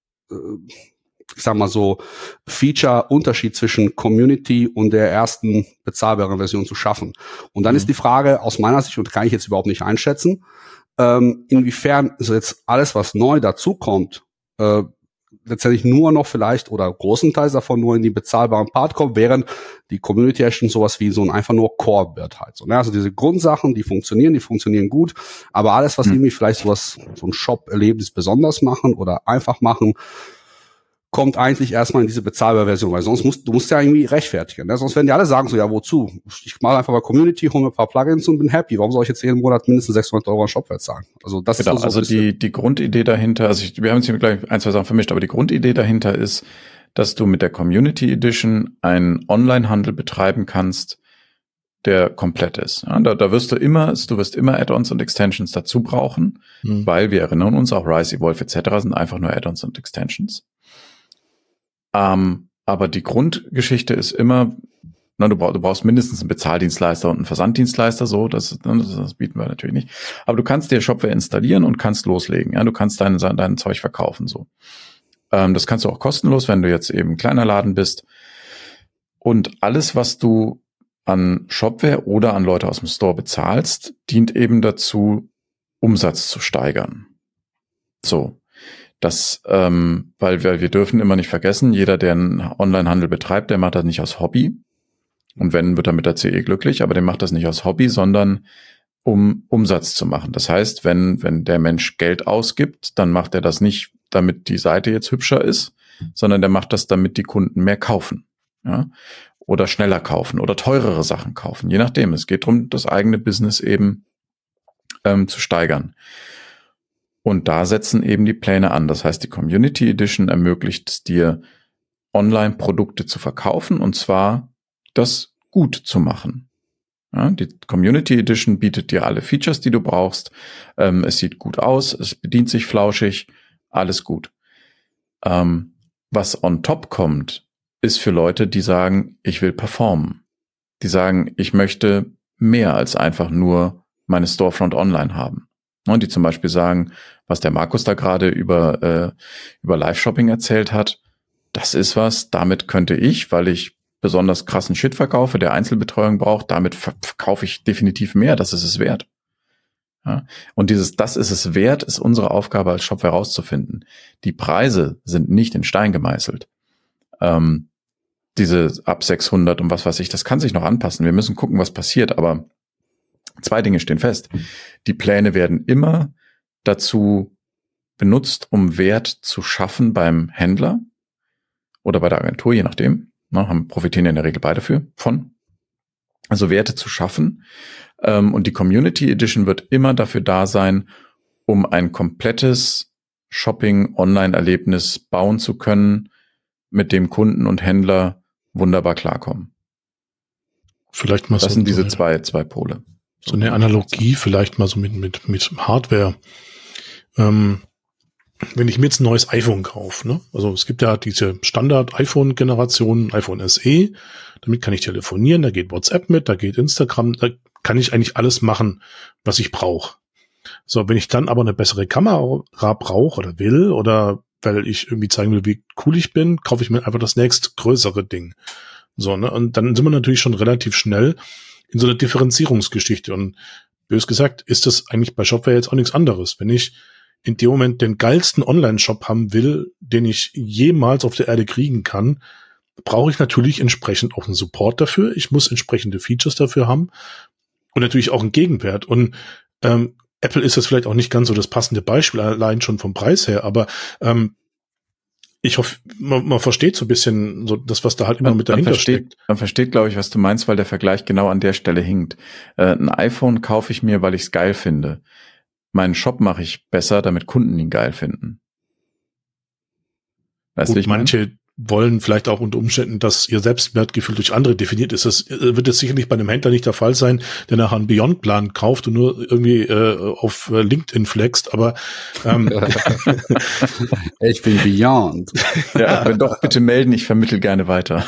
ich sag mal so, Feature-Unterschied zwischen Community und der ersten bezahlbaren Version zu schaffen. Und dann mhm. ist die Frage aus meiner Sicht, und kann ich jetzt überhaupt nicht einschätzen, ähm, inwiefern ist jetzt alles, was neu dazukommt, äh, letztendlich nur noch vielleicht oder großenteils davon nur in die bezahlbaren Part kommt, während die Community Edition sowas wie so ein einfach nur Core wird halt so. Ne? Also diese Grundsachen, die funktionieren, die funktionieren gut, aber alles, was mhm. irgendwie vielleicht sowas, so ein Shop-Erlebnis besonders machen oder einfach machen, kommt eigentlich erstmal in diese bezahlbare Version, weil sonst musst du musst ja irgendwie rechtfertigen. Ne? Sonst werden die alle sagen so, ja, wozu? Ich mache einfach mal Community, hole mir ein paar Plugins und bin happy. Warum soll ich jetzt jeden Monat mindestens sechshundert Euro an Shopware zahlen? Also das genau, ist so, also so die die Grundidee dahinter, also ich, wir haben jetzt hier gleich ein, zwei Sachen vermischt, aber die Grundidee dahinter ist, dass du mit der Community Edition einen Online-Handel betreiben kannst, der komplett ist. Ja, da, da wirst du immer, du wirst immer Add-ons und Extensions dazu brauchen, mhm. weil wir erinnern uns, auch Rise, Evolve et cetera sind einfach nur Add-ons und Extensions. Ähm, aber die Grundgeschichte ist immer, na, du, brauch, du brauchst mindestens einen Bezahldienstleister und einen Versanddienstleister, so, das, das, das bieten wir natürlich nicht. Aber du kannst dir Shopware installieren und kannst loslegen. Ja, du kannst dein, dein Zeug verkaufen, so. Ähm, das kannst du auch kostenlos, wenn du jetzt eben ein kleiner Laden bist. Und alles, was du an Shopware oder an Leute aus dem Store bezahlst, dient eben dazu, Umsatz zu steigern. So, das, ähm, weil wir, wir dürfen immer nicht vergessen, jeder, der einen Onlinehandel betreibt, der macht das nicht aus Hobby. Und wenn, wird er mit der C E glücklich, aber der macht das nicht aus Hobby, sondern um Umsatz zu machen. Das heißt, wenn, wenn der Mensch Geld ausgibt, dann macht er das nicht, damit die Seite jetzt hübscher ist, sondern der macht das, damit die Kunden mehr kaufen. Ja? Oder schneller kaufen oder teurere Sachen kaufen, je nachdem. Es geht darum, das eigene Business eben ähm, zu steigern. Und da setzen eben die Pläne an. Das heißt, die Community Edition ermöglicht es dir, Online-Produkte zu verkaufen und zwar das gut zu machen. Ja, die Community Edition bietet dir alle Features, die du brauchst. Ähm, es sieht gut aus, es bedient sich flauschig, alles gut. Ähm, was on top kommt, ist für Leute, die sagen, ich will performen. Die sagen, ich möchte mehr als einfach nur meine Storefront online haben. Und die zum Beispiel sagen, was der Markus da gerade über, äh, über Live-Shopping erzählt hat, das ist was, damit könnte ich, weil ich besonders krassen Shit verkaufe, der Einzelbetreuung braucht, damit verkaufe ich definitiv mehr, das ist es wert. Ja? Und dieses, das ist es wert, ist unsere Aufgabe als Shop herauszufinden. Die Preise sind nicht in Stein gemeißelt. Ähm, diese ab sechshundert und was weiß ich, das kann sich noch anpassen. Wir müssen gucken, was passiert, aber zwei Dinge stehen fest. Die Pläne werden immer dazu benutzt, um Wert zu schaffen beim Händler oder bei der Agentur, je nachdem. Na, haben, profitieren ja in der Regel beide für, von. Also Werte zu schaffen. Ähm, und die Community Edition wird immer dafür da sein, um ein komplettes Shopping-Online-Erlebnis bauen zu können, mit dem Kunden und Händler wunderbar klarkommen. Vielleicht mal das so sind diese so eine, zwei, zwei Pole. So eine Analogie vielleicht mal so mit, mit, mit Hardware. Ähm, wenn ich mir jetzt ein neues iPhone kaufe, ne? Also es gibt ja diese Standard-iPhone-Generation, iPhone S E, damit kann ich telefonieren, da geht WhatsApp mit, da geht Instagram, da kann ich eigentlich alles machen, was ich brauche. So, wenn ich dann aber eine bessere Kamera brauche oder will oder weil ich irgendwie zeigen will, wie cool ich bin, kaufe ich mir einfach das nächst größere Ding. So, ne? Und dann sind wir natürlich schon relativ schnell in so einer Differenzierungsgeschichte. Und bös gesagt, ist das eigentlich bei Shopware jetzt auch nichts anderes. Wenn ich in dem Moment den geilsten Online-Shop haben will, den ich jemals auf der Erde kriegen kann, brauche ich natürlich entsprechend auch einen Support dafür. Ich muss entsprechende Features dafür haben und natürlich auch einen Gegenwert. Und ähm, Apple ist jetzt vielleicht auch nicht ganz so das passende Beispiel, allein schon vom Preis her, aber ähm, ich hoffe, man, man versteht so ein bisschen so das, was da halt immer man, mit dahinter man versteht, steckt. Man versteht, glaube ich, was du meinst, weil der Vergleich genau an der Stelle hinkt. Äh, ein iPhone kaufe ich mir, weil ich es geil finde. Meinen Shop mache ich besser, damit Kunden ihn geil finden. Weißt Gut, du, ich manche mein? wollen vielleicht auch unter Umständen, dass ihr Selbstwertgefühl durch andere definiert ist. Das wird jetzt sicherlich bei einem Händler nicht der Fall sein, der nachher einen Beyond-Plan kauft und nur irgendwie äh, auf LinkedIn flext, aber ähm, ich bin Beyond. Ja, wenn doch, bitte melden, ich vermittle gerne weiter.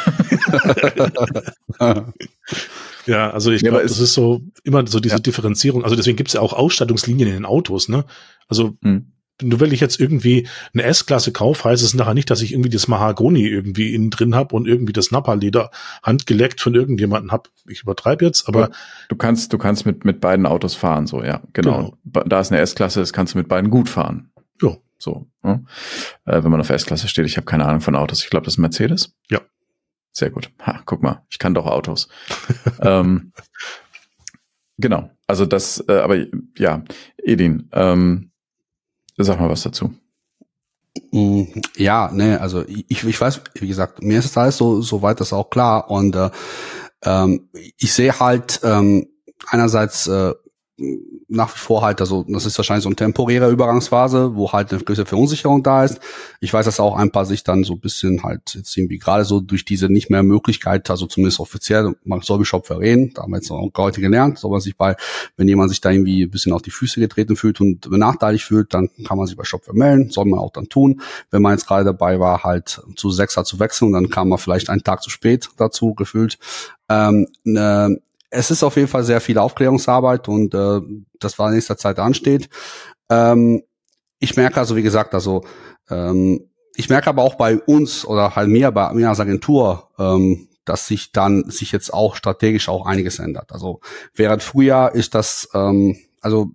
Ja, also ich ja, glaube, das ist so immer so diese ja. Differenzierung. Also deswegen gibt es ja auch Ausstattungslinien in den Autos, ne? Also hm. nur weil ich jetzt irgendwie eine S-Klasse kaufe, heißt es nachher nicht, dass ich irgendwie das Mahagoni irgendwie innen drin habe und irgendwie das Nappa-Leder handgeleckt von irgendjemandem habe. Ich übertreibe jetzt, aber du kannst, du kannst mit mit beiden Autos fahren, so ja, genau. genau. Da ist eine S-Klasse, das kannst du mit beiden gut fahren. Ja, so. Ja. Äh, wenn man auf S-Klasse steht, ich habe keine Ahnung von Autos. Ich glaube, das ist ein Mercedes. Ja. Sehr gut. Ha, guck mal, ich kann doch Autos. ähm, genau. Also das, äh, aber ja, Edin, ähm, sag mal was dazu. Ja, ne, also ich, ich weiß, wie gesagt, mir ist das alles so, so weit das auch klar und äh, ähm, ich sehe halt ähm, einerseits äh, nach wie vor halt, also das ist wahrscheinlich so eine temporäre Übergangsphase, wo halt eine gewisse Verunsicherung da ist. Ich weiß, dass auch ein paar sich dann so ein bisschen halt jetzt irgendwie gerade so durch diese nicht mehr Möglichkeit, also zumindest offiziell, man soll mit Shopware reden, da haben wir jetzt auch heute gelernt, soll man sich bei, wenn jemand sich da irgendwie ein bisschen auf die Füße getreten fühlt und benachteiligt fühlt, dann kann man sich bei Shopware melden, soll man auch dann tun. Wenn man jetzt gerade dabei war, halt zu Sechser zu wechseln, dann kam man vielleicht einen Tag zu spät dazu gefühlt. Ähm, ne, Es ist auf jeden Fall sehr viel Aufklärungsarbeit und äh, das war in nächster Zeit ansteht. Ähm, ich merke also, wie gesagt, also ähm, ich merke aber auch bei uns oder halt mir, bei mir als Agentur, ähm, dass sich dann sich jetzt auch strategisch auch einiges ändert. Also während früher ist das, ähm, also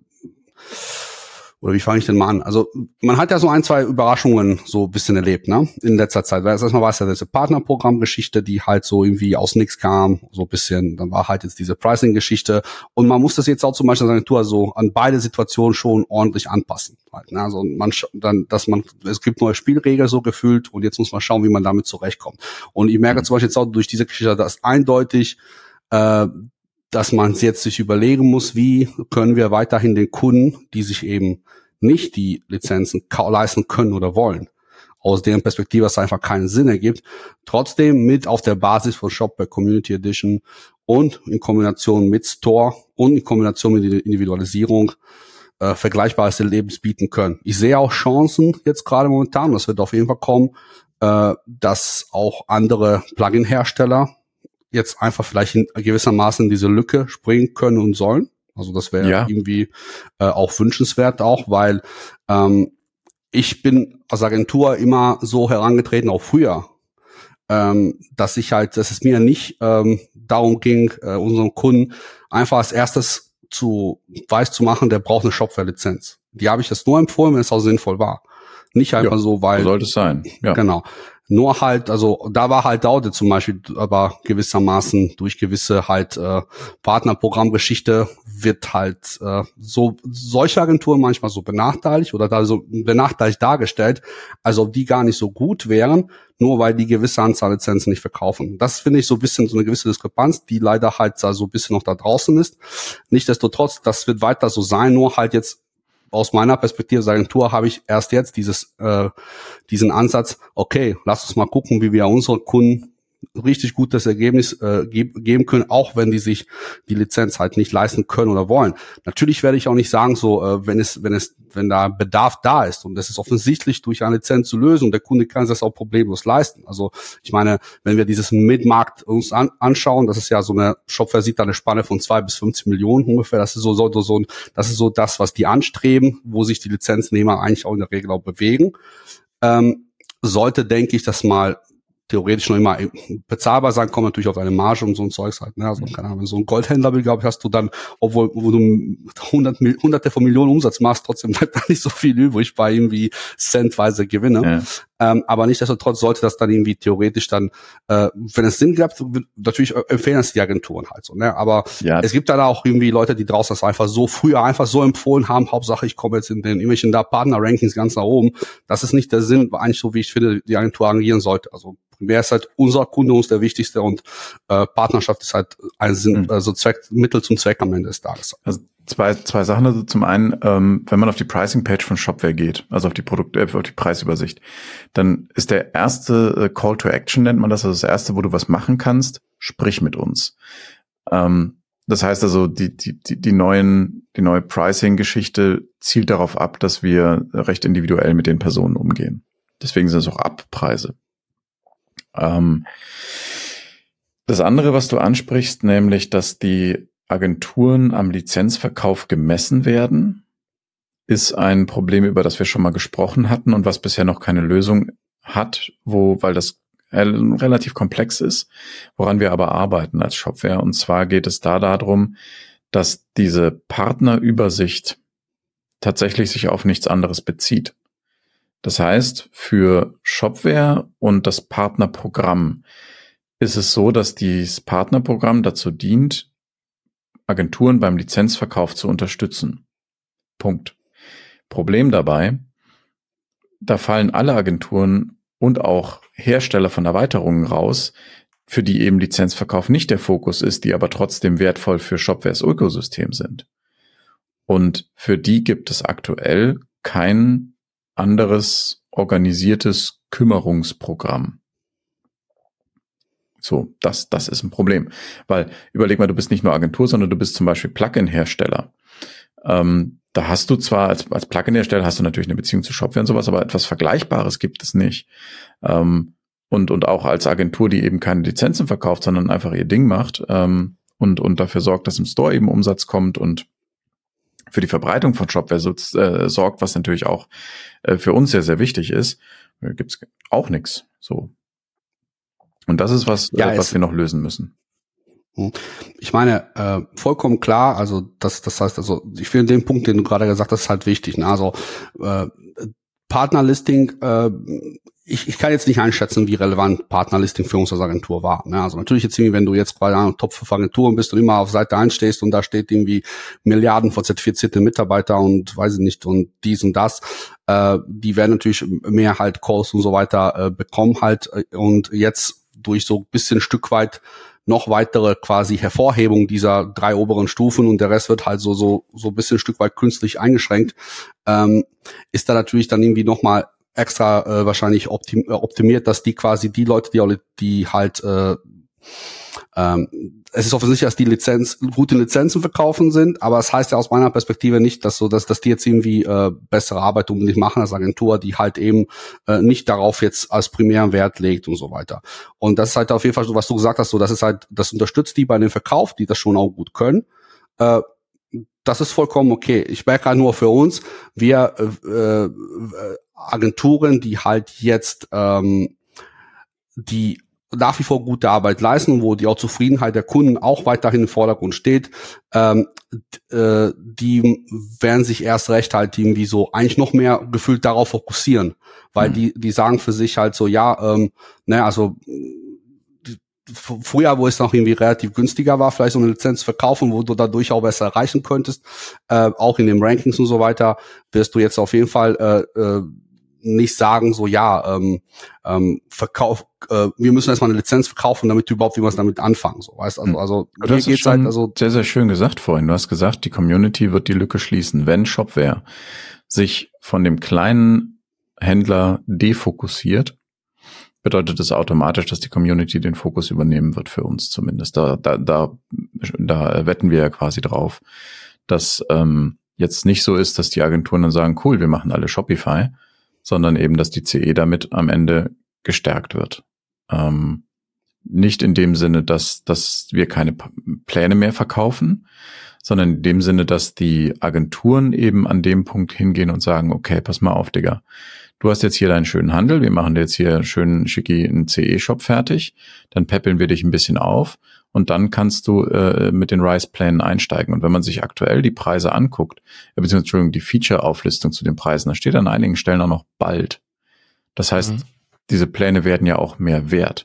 oder wie fange ich denn mal an? Also man hat ja so ein, zwei Überraschungen so ein bisschen erlebt, ne? In letzter Zeit. Weil erstmal war es ja diese Partnerprogrammgeschichte, die halt so irgendwie aus nichts kam, so ein bisschen. Dann war halt jetzt diese Pricing-Geschichte. Und man muss das jetzt auch zum Beispiel als Agentur so an beide Situationen schon ordentlich anpassen. Halt, ne? Also man dann, dass man, es gibt neue Spielregeln so gefühlt und jetzt muss man schauen, wie man damit zurechtkommt. Und ich merke zum Beispiel jetzt auch durch diese Geschichte, dass eindeutig äh, dass man jetzt sich überlegen muss, wie können wir weiterhin den Kunden, die sich eben nicht die Lizenzen leisten können oder wollen, aus deren Perspektive es einfach keinen Sinn ergibt, trotzdem mit auf der Basis von Shopware Community Edition und in Kombination mit Store und in Kombination mit der Individualisierung äh, vergleichbares Erlebnis bieten können. Ich sehe auch Chancen jetzt gerade momentan, das wird auf jeden Fall kommen, äh, dass auch andere Plugin-Hersteller jetzt einfach vielleicht in gewissermaßen diese Lücke springen können und sollen. Also das wäre ja irgendwie äh, auch wünschenswert auch, weil ähm, ich bin als Agentur immer so herangetreten, auch früher, ähm, dass ich halt, dass es mir nicht ähm, darum ging, äh, unseren Kunden einfach als erstes zu weiß zu machen, der braucht eine Shopware-Lizenz. Die habe ich jetzt nur empfohlen, wenn es auch sinnvoll war. Nicht einfach ja, so, weil... So sollte es sein, ja. Genau. Nur halt, also da war halt Daude zum Beispiel, aber gewissermaßen durch gewisse halt äh, Partnerprogrammgeschichte wird halt äh, so solche Agenturen manchmal so benachteiligt oder da so benachteiligt dargestellt, als ob die gar nicht so gut wären, nur weil die gewisse Anzahl Lizenzen nicht verkaufen. Das finde ich so ein bisschen so eine gewisse Diskrepanz, die leider halt da so ein bisschen noch da draußen ist. Nichtsdestotrotz, das wird weiter so sein, nur halt jetzt aus meiner Perspektive als Agentur habe ich erst jetzt dieses äh, diesen Ansatz, okay, lass uns mal gucken, wie wir unseren Kunden richtig gutes Ergebnis äh, ge- geben können, auch wenn die sich die Lizenz halt nicht leisten können oder wollen. Natürlich werde ich auch nicht sagen, so äh, wenn es wenn es wenn da Bedarf da ist und das ist offensichtlich durch eine Lizenz zu lösen und der Kunde kann sich das auch problemlos leisten. Also ich meine, wenn wir dieses Mid-Markt uns an, anschauen, das ist ja so eine Shopware sieht da eine Spanne von zwei bis fünfzehn Millionen ungefähr. Das ist so so so das ist so das, was die anstreben, wo sich die Lizenznehmer eigentlich auch in der Regel auch bewegen. Ähm, sollte, denke ich, das mal theoretisch noch immer bezahlbar sein, kommt natürlich auf deine Marge und so ein Zeugs halt, ne, also, keine Ahnung, wenn du so ein Goldhändler bist, glaube ich, hast du dann, obwohl, wo du hundert, hunderte von Millionen Umsatz machst, trotzdem bleibt da nicht so viel übrig bei irgendwie centweise Gewinne. Ja. Ähm, aber nichtsdestotrotz sollte das dann irgendwie theoretisch dann, äh, wenn es Sinn gibt, natürlich empfehlen es die Agenturen halt so, ne, aber ja. Es gibt dann auch irgendwie Leute, die draußen das einfach so früher einfach so empfohlen haben, Hauptsache ich komme jetzt in den irgendwelchen da Partner-Rankings ganz nach oben. Das ist nicht der Sinn, eigentlich so wie ich finde, die Agentur agieren sollte. Also primär ist halt unser Kunde uns der wichtigste und äh, Partnerschaft ist halt ein Sinn, mhm. also Zweck, Mittel zum Zweck am Ende des Tages. Also zwei zwei Sachen. Also zum einen, ähm, wenn man auf die Pricing-Page von Shopware geht, also auf die Produkt, äh, auf die Preisübersicht, dann ist der erste äh, Call to Action, nennt man das, also das erste, wo du was machen kannst, sprich mit uns. Ähm, das heißt also, die die die die neuen die neue Pricing-Geschichte zielt darauf ab, dass wir recht individuell mit den Personen umgehen. Deswegen sind es auch Abpreise. Ähm, das andere, was du ansprichst, nämlich, dass die Agenturen am Lizenzverkauf gemessen werden, ist ein Problem, über das wir schon mal gesprochen hatten und was bisher noch keine Lösung hat, wo, weil das relativ komplex ist, woran wir aber arbeiten als Shopware. Und zwar geht es da darum, dass diese Partnerübersicht tatsächlich sich auf nichts anderes bezieht. Das heißt, für Shopware und das Partnerprogramm ist es so, dass dieses Partnerprogramm dazu dient, Agenturen beim Lizenzverkauf zu unterstützen. Punkt. Problem dabei, da fallen alle Agenturen und auch Hersteller von Erweiterungen raus, für die eben Lizenzverkauf nicht der Fokus ist, die aber trotzdem wertvoll für Shopwares Ökosystem sind. Und für die gibt es aktuell kein anderes organisiertes Kümmerungsprogramm. So, das, das ist ein Problem. Weil, überleg mal, du bist nicht nur Agentur, sondern du bist zum Beispiel Plugin-Hersteller. Ähm, da hast du zwar, als, als Plugin-Hersteller hast du natürlich eine Beziehung zu Shopware und sowas, aber etwas Vergleichbares gibt es nicht. Ähm, und, und auch als Agentur, die eben keine Lizenzen verkauft, sondern einfach ihr Ding macht, ähm, und, und dafür sorgt, dass im Store eben Umsatz kommt und für die Verbreitung von Shopware so, äh, sorgt, was natürlich auch äh, für uns sehr, sehr wichtig ist, äh, gibt's auch nichts. So. Und das ist was, ja, äh, was wir noch lösen müssen. Ich meine, äh, vollkommen klar, also das, das heißt, also ich finde den Punkt, den du gerade gesagt hast, halt wichtig. Ne? Also äh, Partnerlisting, äh, ich, ich kann jetzt nicht einschätzen, wie relevant Partnerlisting für uns als Agentur war. Ne? Also natürlich jetzt irgendwie, wenn du jetzt quasi an Top fünf Agenturen bist und immer auf Seite eins stehst und da steht irgendwie Milliarden von zertifizierten Mitarbeiter und weiß ich nicht und dies und das, äh, die werden natürlich mehr halt Calls und so weiter äh, bekommen halt und jetzt durch so ein bisschen Stück weit noch weitere quasi Hervorhebung dieser drei oberen Stufen und der Rest wird halt so so so ein bisschen Stück weit künstlich eingeschränkt, ähm, ist da natürlich dann irgendwie nochmal extra äh, wahrscheinlich optim, äh, optimiert, dass die quasi die Leute, die, die halt äh, ähm, es ist offensichtlich, dass die Lizenz gute Lizenzen verkaufen sind, aber es heißt ja aus meiner Perspektive nicht, dass so, dass, dass die jetzt irgendwie äh, bessere Arbeit unbedingt machen als Agentur, die halt eben äh, nicht darauf jetzt als primären Wert legt und so weiter. Und das ist halt auf jeden Fall so, was du gesagt hast, so, das ist halt, das unterstützt die bei dem Verkauf, die das schon auch gut können. Äh, das ist vollkommen okay. Ich merke halt nur für uns, wir äh, äh, Agenturen, die halt jetzt ähm, die nach wie vor gute Arbeit leisten, wo die auch Zufriedenheit der Kunden auch weiterhin im Vordergrund steht, ähm, äh, die werden sich erst recht halt irgendwie so eigentlich noch mehr gefühlt darauf fokussieren, weil mhm. die die sagen für sich halt so, ja, ähm, ne, also die, früher, wo es noch irgendwie relativ günstiger war, vielleicht so eine Lizenz verkaufen, wo du dadurch auch besser erreichen könntest, äh, auch in den Rankings und so weiter, wirst du jetzt auf jeden Fall äh, äh, nicht sagen, so ja, ähm, ähm, Verkauf, äh, wir müssen erstmal eine Lizenz verkaufen, damit du überhaupt irgendwas damit anfangen, so, weißt, also, also, hier geht's halt, also. Sehr, sehr schön gesagt vorhin. Du hast gesagt, die Community wird die Lücke schließen. Wenn Shopware sich von dem kleinen Händler defokussiert, bedeutet das automatisch, dass die Community den Fokus übernehmen wird für uns zumindest. Da, da, da, da wetten wir ja quasi drauf, dass, ähm, jetzt nicht so ist, dass die Agenturen dann sagen, cool, wir machen alle Shopify, sondern eben, dass die C E damit am Ende gestärkt wird. Ähm, nicht in dem Sinne, dass, dass wir keine P- Pläne mehr verkaufen, sondern in dem Sinne, dass die Agenturen eben an dem Punkt hingehen und sagen, okay, pass mal auf, Digga, du hast jetzt hier deinen schönen Handel, wir machen dir jetzt hier schön schicki einen C E-Shop fertig, dann peppeln wir dich ein bisschen auf und dann kannst du äh, mit den RISE-Plänen einsteigen. Und wenn man sich aktuell die Preise anguckt, äh, beziehungsweise Entschuldigung, die Feature-Auflistung zu den Preisen, da steht an einigen Stellen auch noch bald. Das heißt, mhm. diese Pläne werden ja auch mehr wert.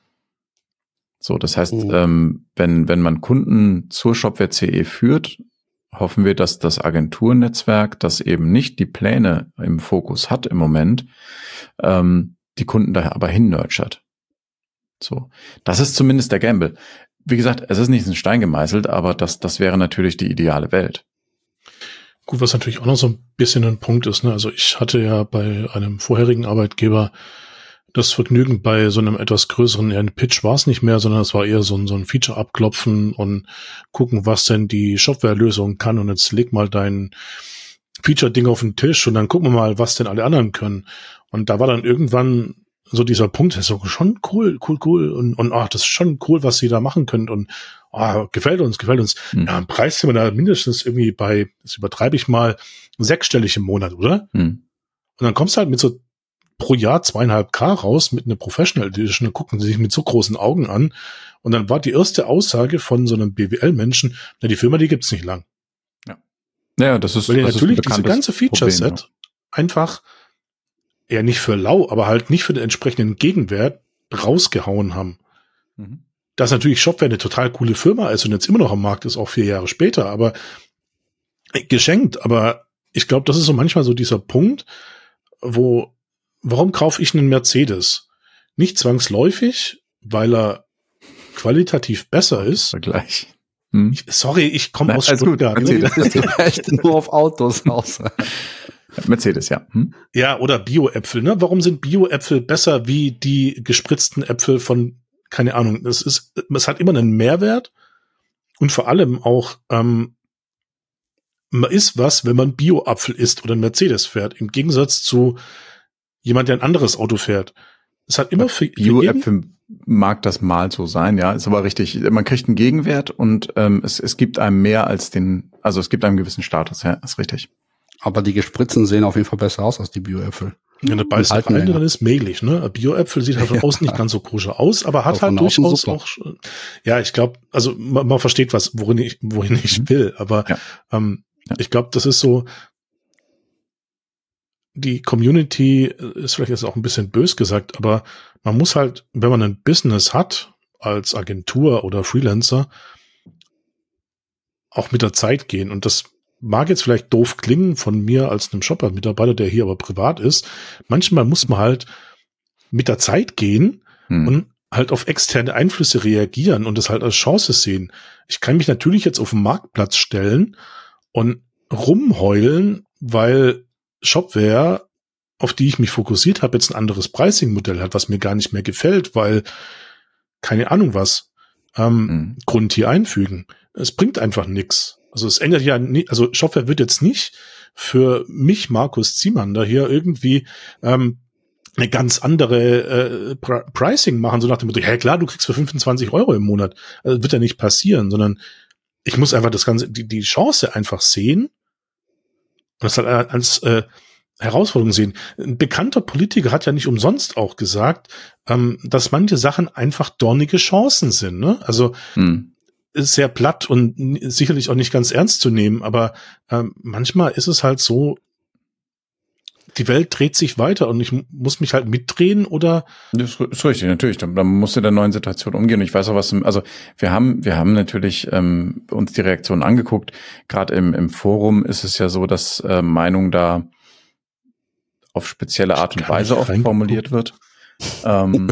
So, das heißt, mhm. ähm, wenn wenn man Kunden zur Shopware C E führt, hoffen wir, dass das Agenturnetzwerk, das eben nicht die Pläne im Fokus hat im Moment, ähm, die Kunden daher aber hinnurtured. So, das ist zumindest der Gamble. Wie gesagt, es ist nicht in Stein gemeißelt, aber das das wäre natürlich die ideale Welt. Gut, was natürlich auch noch so ein bisschen ein Punkt ist, ne? Also ich hatte ja bei einem vorherigen Arbeitgeber das Vergnügen, bei so einem etwas größeren, eher ein Pitch war es nicht mehr, sondern es war eher so ein, so ein Feature abklopfen und gucken, was denn die Shopware-Lösung kann und jetzt leg mal dein Feature-Ding auf den Tisch und dann gucken wir mal, was denn alle anderen können. Und da war dann irgendwann so dieser Punkt, das ist so schon cool, cool, cool und, und ach, das ist schon cool, was sie da machen können und ah, gefällt uns, gefällt uns. Mhm. Ja, ein Preis sind wir da mindestens irgendwie bei, das übertreibe ich mal, sechsstellig im Monat, oder? Mhm. Und dann kommst du halt mit so pro Jahr zweieinhalb K raus mit einer Professional Edition, dann gucken sie sich mit so großen Augen an und dann war die erste Aussage von so einem B W L-Menschen, na, die Firma, die gibt's nicht lang. Ja, ja, das ist, weil die das natürlich ist diese ganze Feature-Set ja. einfach eher nicht für lau, aber halt nicht für den entsprechenden Gegenwert rausgehauen haben. Mhm. Dass natürlich Shopware eine total coole Firma ist und jetzt immer noch am Markt ist, auch vier Jahre später, aber geschenkt, aber ich glaube, das ist so manchmal so dieser Punkt, wo warum kaufe ich einen Mercedes? Nicht zwangsläufig, weil er qualitativ besser ist. Vergleich. Hm. Ich, sorry, ich komme aus Stuttgart. Mercedes ist echt nur auf Autos aus. Mercedes, ja. Hm? Ja, oder Bio-Äpfel, ne? Warum sind Bio-Äpfel besser wie die gespritzten Äpfel von, keine Ahnung, das ist, es hat immer einen Mehrwert und vor allem auch, ähm, man isst was, wenn man Bio-Apfel isst oder ein Mercedes fährt, im Gegensatz zu jemand, der ein anderes Auto fährt. Es hat immer für, Bio-Äpfel mag das mal so sein, ja, ist aber richtig. Man kriegt einen Gegenwert und ähm, es, es gibt einem mehr als den, also es gibt einem gewissen Status, ja, ist richtig. Aber die gespritzten sehen auf jeden Fall besser aus als die Bio-Äpfel. Ja, da beißt rein, länger. Dann ist mehlig, ne? Bio-Äpfel sieht halt von ja. außen nicht ganz so koscher aus, aber hat aber halt durchaus auch, ja, ich glaube, also man, man versteht was, worin ich, wohin ich will, aber ja. ähm, ja. ich glaube, das ist so, die Community ist vielleicht jetzt auch ein bisschen bös gesagt, aber man muss halt, wenn man ein Business hat, als Agentur oder Freelancer, auch mit der Zeit gehen. Und das mag jetzt vielleicht doof klingen von mir als einem Shopper-Mitarbeiter, der hier aber privat ist. Manchmal muss man halt mit der Zeit gehen hm. und halt auf externe Einflüsse reagieren und das halt als Chance sehen. Ich kann mich natürlich jetzt auf den Marktplatz stellen und rumheulen, weil Shopware, auf die ich mich fokussiert habe, jetzt ein anderes Pricing-Modell hat, was mir gar nicht mehr gefällt, weil keine Ahnung was, ähm, mhm. Grund hier einfügen. Es bringt einfach nichts. Also es ändert ja nicht, also Shopware wird jetzt nicht für mich, Markus Ziemander, hier irgendwie ähm, eine ganz andere äh, Pr- Pricing machen, so nach dem Motto, ja klar, du kriegst für fünfundzwanzig Euro im Monat. Also wird ja nicht passieren, sondern ich muss einfach das Ganze, die, die Chance einfach sehen und das halt als äh, Herausforderung sehen. Ein bekannter Politiker hat ja nicht umsonst auch gesagt, ähm, dass manche Sachen einfach dornige Chancen sind. Ne? Also hm. ist sehr platt und n- sicherlich auch nicht ganz ernst zu nehmen, aber ähm, manchmal ist es halt so, die Welt dreht sich weiter und ich m- muss mich halt mitdrehen oder. Das ist richtig, natürlich. Da musst du in der neuen Situation umgehen. Und ich weiß auch was, also wir haben, wir haben natürlich ähm, uns die Reaktionen angeguckt. Gerade im, im Forum ist es ja so, dass äh, Meinung da auf spezielle Art und Weise oft formuliert wird. ähm,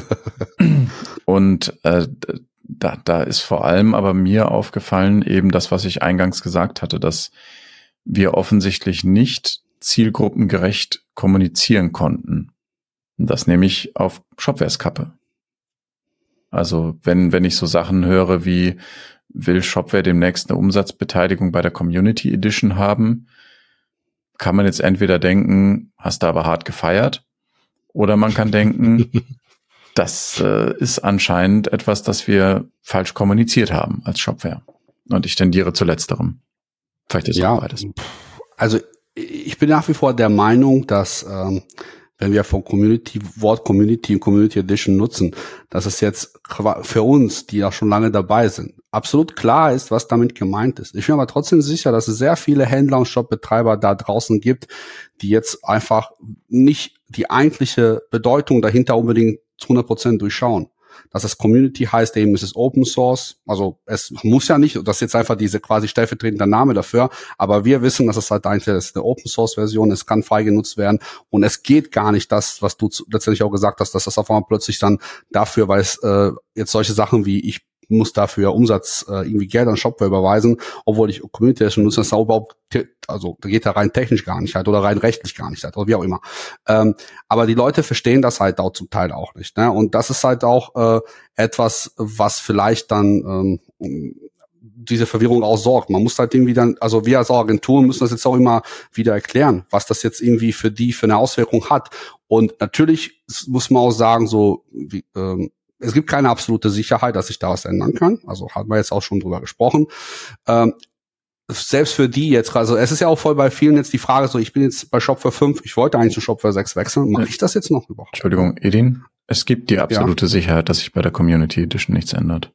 und äh, da, da ist vor allem aber mir aufgefallen eben das, was ich eingangs gesagt hatte, dass wir offensichtlich nicht zielgruppengerecht kommunizieren konnten. Und das nämlich auf Shopwares Kappe. Also wenn, wenn ich so Sachen höre wie, will Shopware demnächst eine Umsatzbeteiligung bei der Community Edition haben, kann man jetzt entweder denken, hast du aber hart gefeiert, oder man kann denken, das äh, ist anscheinend etwas, das wir falsch kommuniziert haben als Shopware. Und ich tendiere zu letzterem. Vielleicht ist es ja, auch beides. Also ich bin nach wie vor der Meinung, dass ähm, wenn wir von Community, Wort Community und Community Edition nutzen, dass es jetzt für uns, die ja schon lange dabei sind, absolut klar ist, was damit gemeint ist. Ich bin aber trotzdem sicher, dass es sehr viele Händler und Shopbetreiber da draußen gibt, die jetzt einfach nicht die eigentliche Bedeutung dahinter unbedingt zu hundert Prozent durchschauen. Dass es Community heißt, eben es ist Open Source. Also es muss ja nicht, das ist jetzt einfach diese quasi stellvertretende Name dafür, aber wir wissen, dass es halt eigentlich eine Open Source Version, es kann frei genutzt werden und es geht gar nicht das, was du letztendlich auch gesagt hast, dass das auf einmal plötzlich dann dafür, weil es äh, jetzt solche Sachen wie ich muss dafür Umsatz äh, irgendwie Geld an Shopware überweisen, obwohl ich Community Edition nutze, das ist auch überhaupt, also da geht da rein technisch gar nicht halt oder rein rechtlich gar nicht halt oder wie auch immer. Ähm, aber die Leute verstehen das halt auch zum Teil auch nicht, ne? Und das ist halt auch äh, etwas, was vielleicht dann ähm, diese Verwirrung auch sorgt. Man muss halt irgendwie dann, also wir als Agentur müssen das jetzt auch immer wieder erklären, was das jetzt irgendwie für die für eine Auswirkung hat. Und natürlich muss man auch sagen, so wie, ähm, es gibt keine absolute Sicherheit, dass sich da was ändern kann. Also haben wir jetzt auch schon drüber gesprochen. Ähm, selbst für die jetzt, also es ist ja auch voll bei vielen jetzt die Frage, so ich bin jetzt bei Shopware fünf, ich wollte eigentlich zu Shopware sechs wechseln. Mache ich das jetzt noch überhaupt? Entschuldigung, Edin, es gibt die absolute ja. Sicherheit, dass sich bei der Community Edition nichts ändert.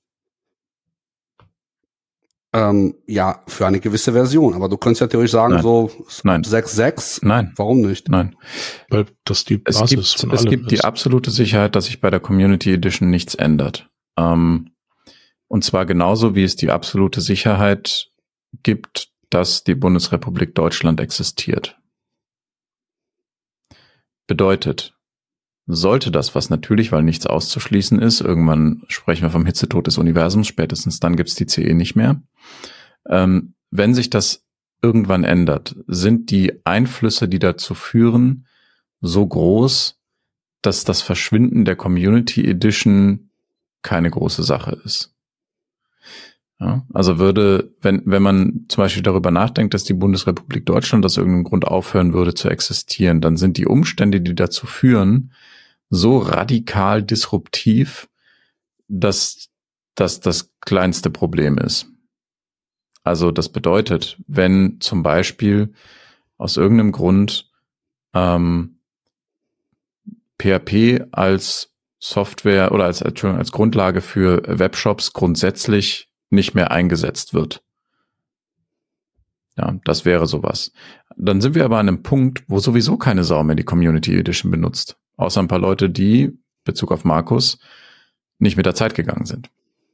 Ähm, ja, für eine gewisse Version. Aber du könntest ja theoretisch sagen, Nein. so Nein. sechs Punkt sechs. Nein. Warum nicht? Nein. Weil das die Basis es gibt, von es allem gibt ist. die absolute Sicherheit, dass sich bei der Community Edition nichts ändert. Ähm, und zwar genauso, wie es die absolute Sicherheit gibt, dass die Bundesrepublik Deutschland existiert. Bedeutet, sollte das, was natürlich, weil nichts auszuschließen ist, irgendwann sprechen wir vom Hitzetod des Universums, spätestens dann gibt's die C E nicht mehr. Ähm, wenn sich das irgendwann ändert, sind die Einflüsse, die dazu führen, so groß, dass das Verschwinden der Community Edition keine große Sache ist. Ja, also würde, wenn, wenn man zum Beispiel darüber nachdenkt, dass die Bundesrepublik Deutschland aus irgendeinem Grund aufhören würde zu existieren, dann sind die Umstände, die dazu führen, so radikal disruptiv, dass das das kleinste Problem ist. Also das bedeutet, wenn zum Beispiel aus irgendeinem Grund ähm, P H P als Software oder als, Entschuldigung, als Grundlage für Webshops grundsätzlich nicht mehr eingesetzt wird. Ja, das wäre sowas. Dann sind wir aber an einem Punkt, wo sowieso keine Sau mehr die Community Edition benutzt. Außer ein paar Leute, die, Bezug auf Markus, nicht mit der Zeit gegangen sind.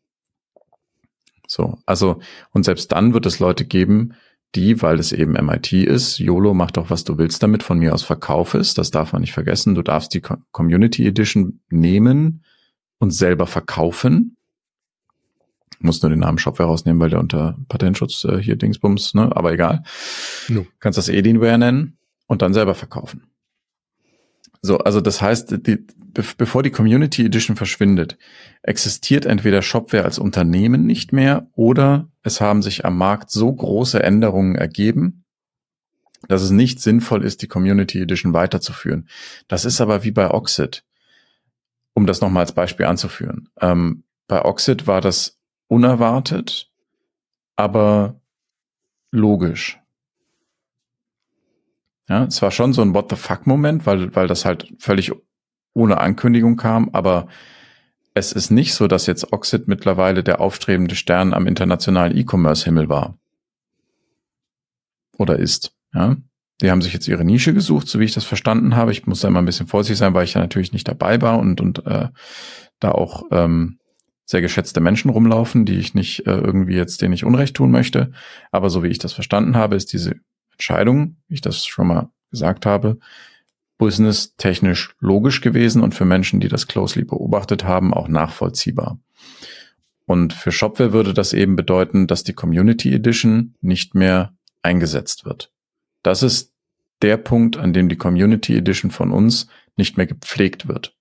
So, also, und selbst dann wird es Leute geben, die, weil es eben M I T ist, YOLO, mach doch, was du willst damit, von mir aus verkauf es, das darf man nicht vergessen, du darfst die Community Edition nehmen und selber verkaufen. Muss nur den Namen Shopware rausnehmen, weil der unter Patentschutz äh, hier Dingsbums, ne, aber egal. No. Kannst das Alienware nennen und dann selber verkaufen. So, also das heißt, die, be- bevor die Community Edition verschwindet, existiert entweder Shopware als Unternehmen nicht mehr oder es haben sich am Markt so große Änderungen ergeben, dass es nicht sinnvoll ist, die Community Edition weiterzuführen. Das ist aber wie bei Oxid, um das nochmal als Beispiel anzuführen. Ähm, bei Oxid war das unerwartet, aber logisch. Ja, es war schon so ein What-the-fuck-Moment, weil, weil das halt völlig ohne Ankündigung kam, aber es ist nicht so, dass jetzt Oxid mittlerweile der aufstrebende Stern am internationalen E-Commerce-Himmel war. Oder ist, ja. Die haben sich jetzt ihre Nische gesucht, so wie ich das verstanden habe. Ich muss da immer ein bisschen vorsichtig sein, weil ich ja natürlich nicht dabei war und, und äh, da auch ähm, sehr geschätzte Menschen rumlaufen, die ich nicht äh, irgendwie jetzt, denen ich Unrecht tun möchte. Aber so wie ich das verstanden habe, ist diese Entscheidung, wie ich das schon mal gesagt habe, business-technisch logisch gewesen und für Menschen, die das closely beobachtet haben, auch nachvollziehbar. Und für Shopware würde das eben bedeuten, dass die Community Edition nicht mehr eingesetzt wird. Das ist der Punkt, an dem die Community Edition von uns nicht mehr gepflegt wird.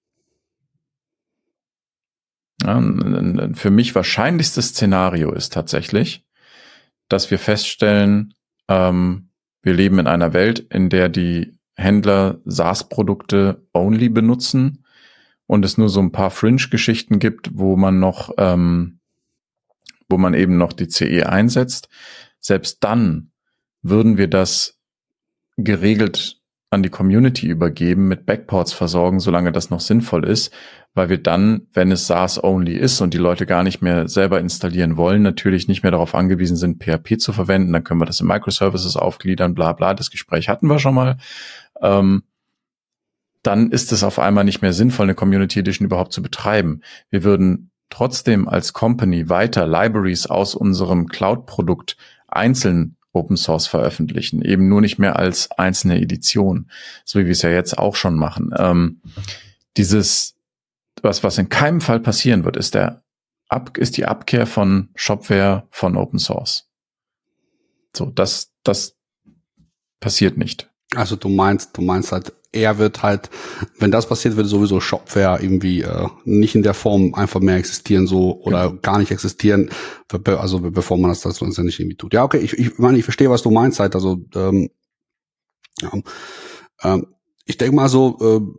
Ja, ein für mich wahrscheinlichstes Szenario ist tatsächlich, dass wir feststellen, ähm, wir leben in einer Welt, in der die Händler SaaS-Produkte only benutzen und es nur so ein paar Fringe-Geschichten gibt, wo man noch, ähm, wo man eben noch die C E einsetzt. Selbst dann würden wir das geregelt an die Community übergeben, mit Backports versorgen, solange das noch sinnvoll ist, weil wir dann, wenn es SaaS-only ist und die Leute gar nicht mehr selber installieren wollen, natürlich nicht mehr darauf angewiesen sind, P H P zu verwenden, dann können wir das in Microservices aufgliedern, bla bla, das Gespräch hatten wir schon mal. Ähm, dann ist es auf einmal nicht mehr sinnvoll, eine Community Edition überhaupt zu betreiben. Wir würden trotzdem als Company weiter Libraries aus unserem Cloud-Produkt einzeln Open Source veröffentlichen, eben nur nicht mehr als einzelne Edition, so wie wir es ja jetzt auch schon machen. Ähm, dieses, was, was in keinem Fall passieren wird, ist der Ab, ist die Abkehr von Shopware von Open Source. So, das, das passiert nicht. Also du meinst, du meinst halt, er wird halt, wenn das passiert, wird sowieso Shopware irgendwie äh, nicht in der Form einfach mehr existieren, so oder ja. gar nicht existieren, also bevor man das, das ja nicht irgendwie tut. Ja, okay, ich, ich meine, ich verstehe, was du meinst halt. Also ähm, ja, ähm, ich denke mal so, äh,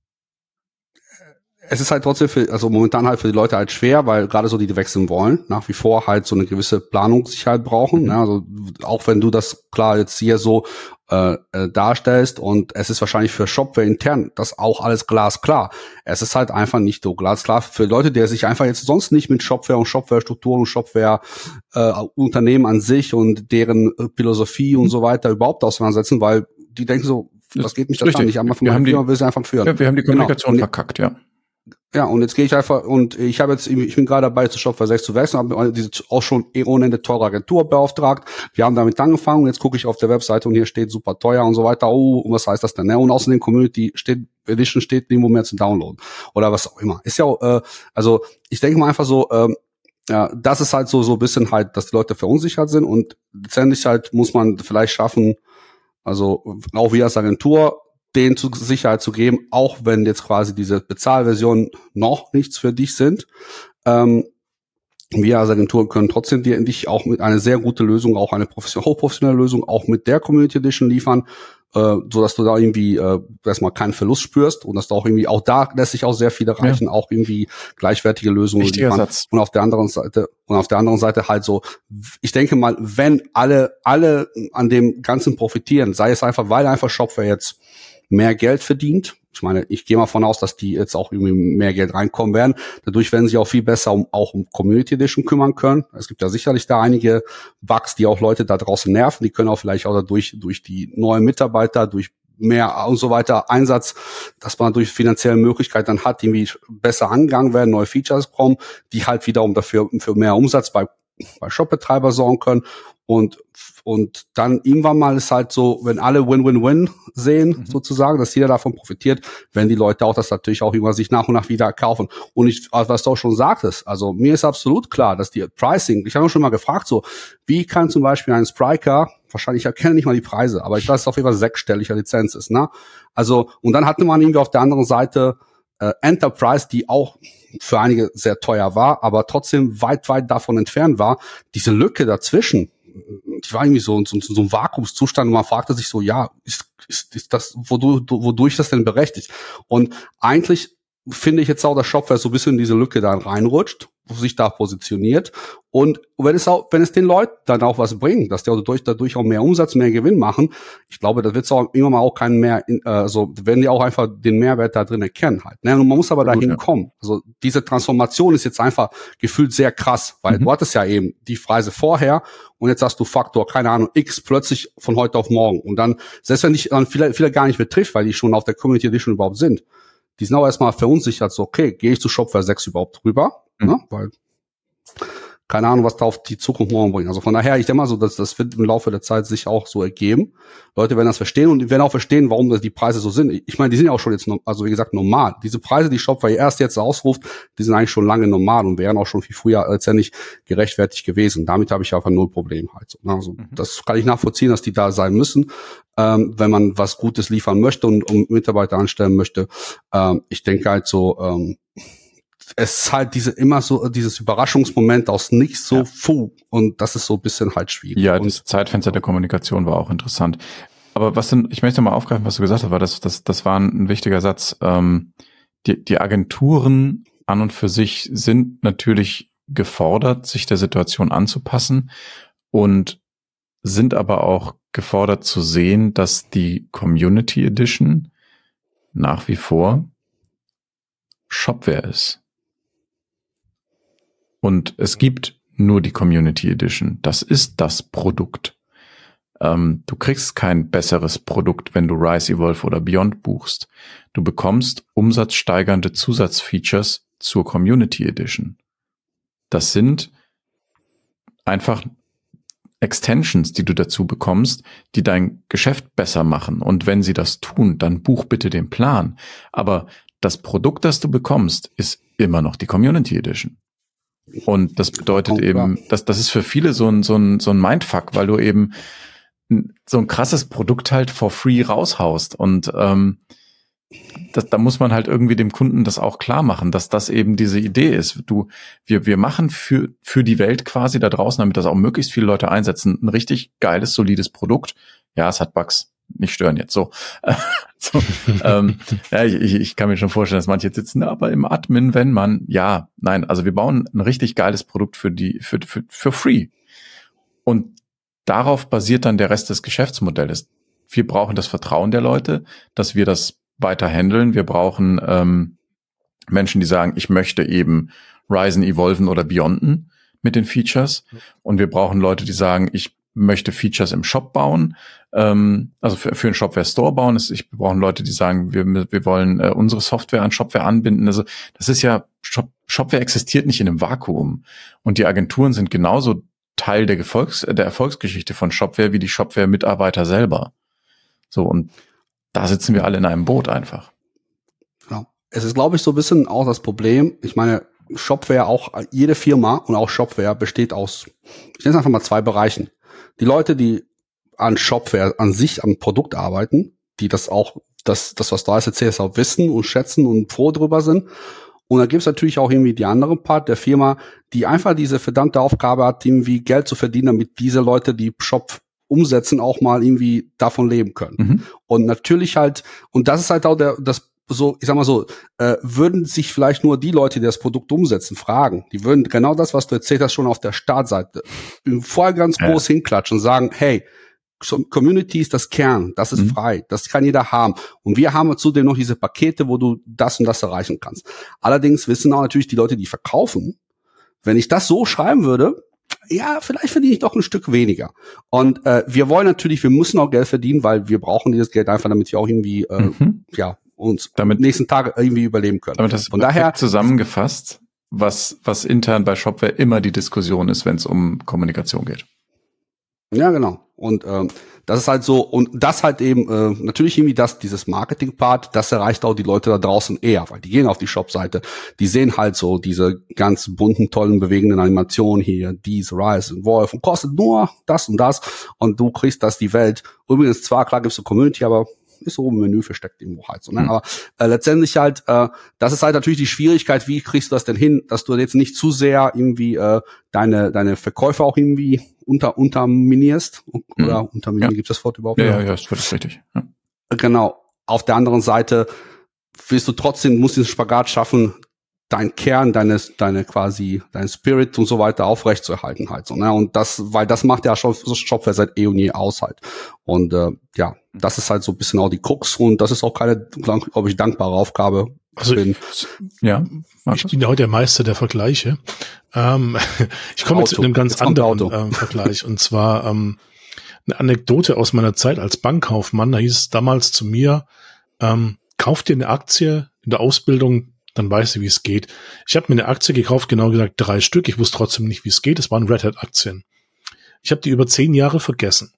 es ist halt trotzdem für, also momentan halt für die Leute halt schwer, weil gerade so die, die wechseln wollen, nach wie vor halt so eine gewisse Planungssicherheit brauchen. Mhm. Ne? Also auch wenn du das klar jetzt hier so äh, äh, darstellst und es ist wahrscheinlich für Shopware intern das auch alles glasklar. Es ist halt einfach nicht so glasklar für Leute, die sich einfach jetzt sonst nicht mit Shopware und Shopware-Strukturen und Shopware-Unternehmen äh, an sich und deren äh, Philosophie mhm. und so weiter überhaupt auseinandersetzen, weil die denken so, das geht mich das an. Ich einmal von meinem Thema will es einfach führen. Ja, wir haben die Kommunikation genau. verkackt, ja. Ja, und jetzt gehe ich einfach, und ich habe jetzt, ich bin gerade dabei, zu Shopware sechs zu wechseln, habe diese auch schon ohne Ende teure Agentur beauftragt. Wir haben damit angefangen und jetzt gucke ich auf der Webseite und hier steht super teuer und so weiter. Oh, und was heißt das denn? Ne? Und außerdem Community steht, Edition steht irgendwo mehr zu downloaden. Oder was auch immer. Ist ja auch, äh, also ich denke mal einfach so, ähm, ja, das ist halt so, so ein bisschen halt, dass die Leute verunsichert sind und letztendlich halt muss man vielleicht schaffen, also auch wir als Agentur, denen zu Sicherheit zu geben, auch wenn jetzt quasi diese Bezahlversionen noch nichts für dich sind. Ähm, wir als Agentur können trotzdem dir dich auch mit einer sehr gute Lösung, auch eine professionelle, hochprofessionelle Lösung, auch mit der Community Edition liefern, äh, so dass du da irgendwie äh, erstmal keinen Verlust spürst und dass du auch irgendwie, auch da lässt sich auch sehr viel erreichen, ja. auch irgendwie gleichwertige Lösungen Wichtiger liefern. Satz. Und auf der anderen Seite, und auf der anderen Seite halt so, ich denke mal, wenn alle, alle an dem Ganzen profitieren, sei es einfach, weil einfach Shopware jetzt mehr Geld verdient. Ich meine, ich gehe mal von aus, dass die jetzt auch irgendwie mehr Geld reinkommen werden. Dadurch werden sie auch viel besser um, auch um Community Edition kümmern können. Es gibt ja sicherlich da einige Bugs, die auch Leute da draußen nerven. Die können auch vielleicht auch dadurch, durch die neuen Mitarbeiter, durch mehr und so weiter Einsatz, dass man durch finanzielle Möglichkeiten dann hat, irgendwie besser angegangen werden, neue Features kommen, die halt wiederum dafür für mehr Umsatz bei, bei Shopbetreiber sorgen können. Und und dann irgendwann mal ist halt so, wenn alle Win-Win-Win sehen, mhm. sozusagen, dass jeder davon profitiert, wenn die Leute auch das natürlich auch irgendwann sich nach und nach wieder kaufen. Und ich, was du auch schon sagtest, also mir ist absolut klar, dass die Pricing, ich habe schon mal gefragt, so, wie kann zum Beispiel ein Spryker, wahrscheinlich, ich erkenne nicht mal die Preise, aber ich weiß, dass es auf jeden Fall sechsstelliger Lizenz ist, ne? Also, und dann hatte man irgendwie auf der anderen Seite äh, Enterprise, die auch für einige sehr teuer war, aber trotzdem weit, weit davon entfernt war. Diese Lücke dazwischen, die war irgendwie so, so, so ein Vakuumszustand und man fragte sich so, ja, ist, ist, ist das, wodurch, wodurch das denn berechtigt? Und eigentlich finde ich jetzt auch, dass Shopware so ein bisschen in diese Lücke da reinrutscht, sich da positioniert. Und wenn es auch, wenn es den Leuten dann auch was bringt, dass die dadurch, dadurch auch mehr Umsatz, mehr Gewinn machen, ich glaube, da wird es auch irgendwann mal auch keinen mehr, also werden die auch einfach den Mehrwert da drin erkennen halt. Ne? Und man muss aber dahin ja. kommen. Also diese Transformation ist jetzt einfach gefühlt sehr krass, weil mhm. du hattest ja eben die Preise vorher und jetzt hast du Faktor, keine Ahnung, X plötzlich von heute auf morgen. Und dann, selbst wenn dich dann viele, viele gar nicht betrifft, weil die schon auf der Community Edition überhaupt sind, die sind auch erstmal verunsichert, so, okay, gehe ich zu Shopware sechs überhaupt rüber? Mhm. Ne? Weil, keine Ahnung, was da auf die Zukunft morgen bringt. Also von daher, ich denke mal so, dass das wird im Laufe der Zeit sich auch so ergeben. Leute werden das verstehen und die werden auch verstehen, warum die Preise so sind. Ich meine, die sind ja auch schon jetzt, also wie gesagt, normal. Diese Preise, die Shopware erst jetzt ausruft, die sind eigentlich schon lange normal und wären auch schon viel früher letztendlich gerechtfertigt gewesen. Damit habe ich einfach null Problem halt. So, ne? Also mhm. das kann ich nachvollziehen, dass die da sein müssen, ähm, wenn man was Gutes liefern möchte und um Mitarbeiter anstellen möchte. Ähm, ich denke halt so, ähm, es ist halt diese immer so dieses Überraschungsmoment aus nichts so, ja. Puh, und das ist so ein bisschen halt schwierig. Ja, das Zeitfenster der Kommunikation war auch interessant. Aber was denn, ich möchte mal aufgreifen, was du gesagt hast, weil das, das, das war ein, ein wichtiger Satz. Ähm, die, die Agenturen an und für sich sind natürlich gefordert, sich der Situation anzupassen und sind aber auch gefordert zu sehen, dass die Community Edition nach wie vor Shopware ist. Und es gibt nur die Community Edition. Das ist das Produkt. Ähm, du kriegst kein besseres Produkt, wenn du Rise, Evolve oder Beyond buchst. Du bekommst umsatzsteigernde Zusatzfeatures zur Community Edition. Das sind einfach Extensions, die du dazu bekommst, die dein Geschäft besser machen. Und wenn sie das tun, dann buch bitte den Plan. Aber das Produkt, das du bekommst, ist immer noch die Community Edition. Und das bedeutet oh, eben, dass das ist für viele so ein so ein so ein Mindfuck, weil du eben so ein krasses Produkt halt for free raushaust und ähm, das, da muss man halt irgendwie dem Kunden das auch klar machen, dass das eben diese Idee ist. Du, wir wir machen für für die Welt quasi da draußen, damit das auch möglichst viele Leute einsetzen, ein richtig geiles, solides Produkt. Ja, es hat Bugs. Nicht stören jetzt, so. so ähm, ja, ich, ich kann mir schon vorstellen, dass manche jetzt sitzen, aber im Admin, wenn man, ja, nein, also wir bauen ein richtig geiles Produkt für die, für, für, für free. Und darauf basiert dann der Rest des Geschäftsmodells. Wir brauchen das Vertrauen der Leute, dass wir das weiter handeln. Wir brauchen ähm, Menschen, die sagen, ich möchte eben Risen, Evolven oder Beyonder mit den Features. Und wir brauchen Leute, die sagen, ich möchte Features im Shop bauen, ähm, also für, für einen Shopware-Store bauen. Ich, wir brauchen Leute, die sagen, wir, wir wollen äh, unsere Software an Shopware anbinden. Also das ist ja, Shop, Shopware existiert nicht in einem Vakuum. Und die Agenturen sind genauso Teil der, Erfolgs-, der Erfolgsgeschichte von Shopware wie die Shopware-Mitarbeiter selber. So, und da sitzen wir alle in einem Boot einfach. Ja. Es ist, glaube ich, so ein bisschen auch das Problem. Ich meine, Shopware, auch jede Firma und auch Shopware besteht aus, ich nenne es einfach mal zwei Bereichen. Die Leute, die an Shopware an sich, am Produkt arbeiten, die das auch, das, das was du alles erzählst, auch wissen und schätzen und froh drüber sind. Und dann gibt es natürlich auch irgendwie die andere Part der Firma, die einfach diese verdammte Aufgabe hat, irgendwie Geld zu verdienen, damit diese Leute, die Shop umsetzen, auch mal irgendwie davon leben können. Mhm. Und natürlich halt, und das ist halt auch der, das so, ich sag mal so, äh, würden sich vielleicht nur die Leute, die das Produkt umsetzen, fragen. Die würden genau das, was du erzählt hast, schon auf der Startseite vorher ganz ja. groß hinklatschen und sagen, hey, Community ist das Kern, das ist mhm. frei, das kann jeder haben. Und wir haben zudem noch diese Pakete, wo du das und das erreichen kannst. Allerdings wissen auch natürlich die Leute, die verkaufen, wenn ich das so schreiben würde, ja, vielleicht verdiene ich doch ein Stück weniger. Und äh, wir wollen natürlich, wir müssen auch Geld verdienen, weil wir brauchen dieses Geld einfach, damit wir auch irgendwie, äh, mhm. ja, uns damit nächsten Tage irgendwie überleben können. Damit das von daher zusammengefasst, was was intern bei Shopware immer die Diskussion ist, wenn es um Kommunikation geht. Ja, genau. Und ähm, das ist halt so, und das halt eben, äh, natürlich irgendwie das, dieses Marketing-Part, das erreicht auch die Leute da draußen eher, weil die gehen auf die Shop-Seite, die sehen halt so diese ganz bunten, tollen, bewegenden Animationen hier, dies, Rise und Wolf und kostet nur das und das und du kriegst das die Welt. Übrigens, zwar, klar gibt's eine Community, aber ist so im Menü versteckt irgendwo halt so, ne? Mhm. Aber äh, letztendlich halt, äh, das ist halt natürlich die Schwierigkeit, wie kriegst du das denn hin, dass du jetzt nicht zu sehr irgendwie äh, deine deine Verkäufe auch irgendwie unter unterminierst oder mhm. unterminieren, ja. Gibt es das Wort überhaupt? Ja, ja, ja, das ist richtig. Ja. Genau. Auf der anderen Seite willst du trotzdem, musst diesen Spagat schaffen, dein Kern, deines, deine quasi, dein Spirit und so weiter aufrechtzuerhalten halt so, ne? Und das, weil das macht ja Shopware seit eh und je aus halt. Und äh, ja, das ist halt so ein bisschen auch die Krux und das ist auch keine, glaube ich, dankbare Aufgabe. Also bin, ja, ich bin ja heute der Meister der Vergleiche. Ähm, ich komme jetzt zu einem ganz anderen ähm, Vergleich und zwar ähm, eine Anekdote aus meiner Zeit als Bankkaufmann. Da hieß es damals zu mir, ähm, kauf dir eine Aktie in der Ausbildung, dann weißt du, wie es geht. Ich habe mir eine Aktie gekauft, genau gesagt drei Stück. Ich wusste trotzdem nicht, wie es geht. Es waren Red Hat Aktien. Ich habe die über zehn Jahre vergessen.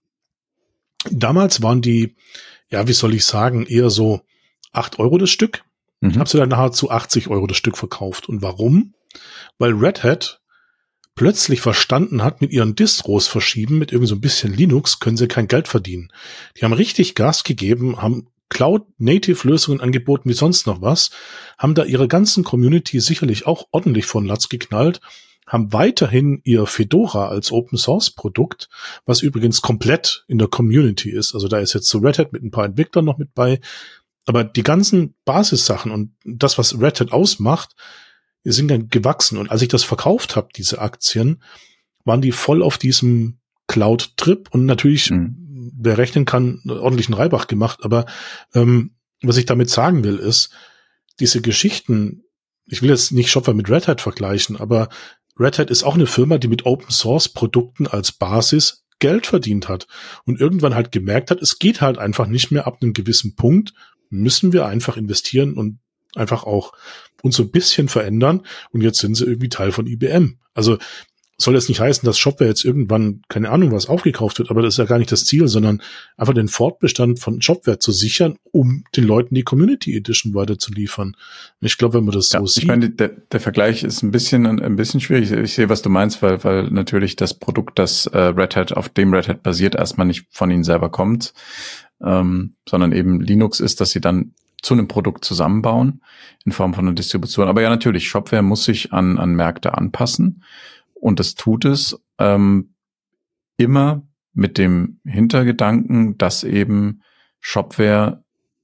Damals waren die, ja, wie soll ich sagen, eher so acht Euro das Stück. Mhm. Ich habe sie dann nachher zu achtzig Euro das Stück verkauft. Und warum? Weil Red Hat plötzlich verstanden hat, mit ihren Distros verschieben, mit irgendwie so ein bisschen Linux, können sie kein Geld verdienen. Die haben richtig Gas gegeben, haben Cloud-Native-Lösungen angeboten wie sonst noch was, haben da ihre ganzen Community sicherlich auch ordentlich von Latz geknallt, haben weiterhin ihr Fedora als Open-Source-Produkt, was übrigens komplett in der Community ist. Also da ist jetzt so Red Hat mit ein paar Entwicklern noch mit bei. Aber die ganzen Basissachen und das, was Red Hat ausmacht, sind dann gewachsen. Und als ich das verkauft habe, diese Aktien, waren die voll auf diesem Cloud-Trip und natürlich, mhm. wer rechnen kann, ordentlichen Reibach gemacht. Aber ähm, was ich damit sagen will, ist, diese Geschichten, ich will jetzt nicht Shopware mit Red Hat vergleichen, aber Red Hat ist auch eine Firma, die mit Open-Source-Produkten als Basis Geld verdient hat und irgendwann halt gemerkt hat, es geht halt einfach nicht mehr. Ab einem gewissen Punkt müssen wir einfach investieren und einfach auch uns so ein bisschen verändern. Und jetzt sind sie irgendwie Teil von I B M. Also soll jetzt nicht heißen, dass Shopware jetzt irgendwann, keine Ahnung, was aufgekauft wird, aber das ist ja gar nicht das Ziel, sondern einfach den Fortbestand von Shopware zu sichern, um den Leuten die Community Edition weiterzuliefern. Ich glaube, wenn man das ja, so sieht. Ich meine, der, der Vergleich ist ein bisschen ein bisschen schwierig. Ich sehe, was du meinst, weil weil natürlich das Produkt, das äh, Red Hat, auf dem Red Hat basiert, erstmal nicht von ihnen selber kommt, ähm, sondern eben Linux ist, dass sie dann zu einem Produkt zusammenbauen in Form von einer Distribution. Aber ja, natürlich, Shopware muss sich an an Märkte anpassen. Und das tut es ähm, immer mit dem Hintergedanken, dass eben Shopware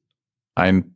ein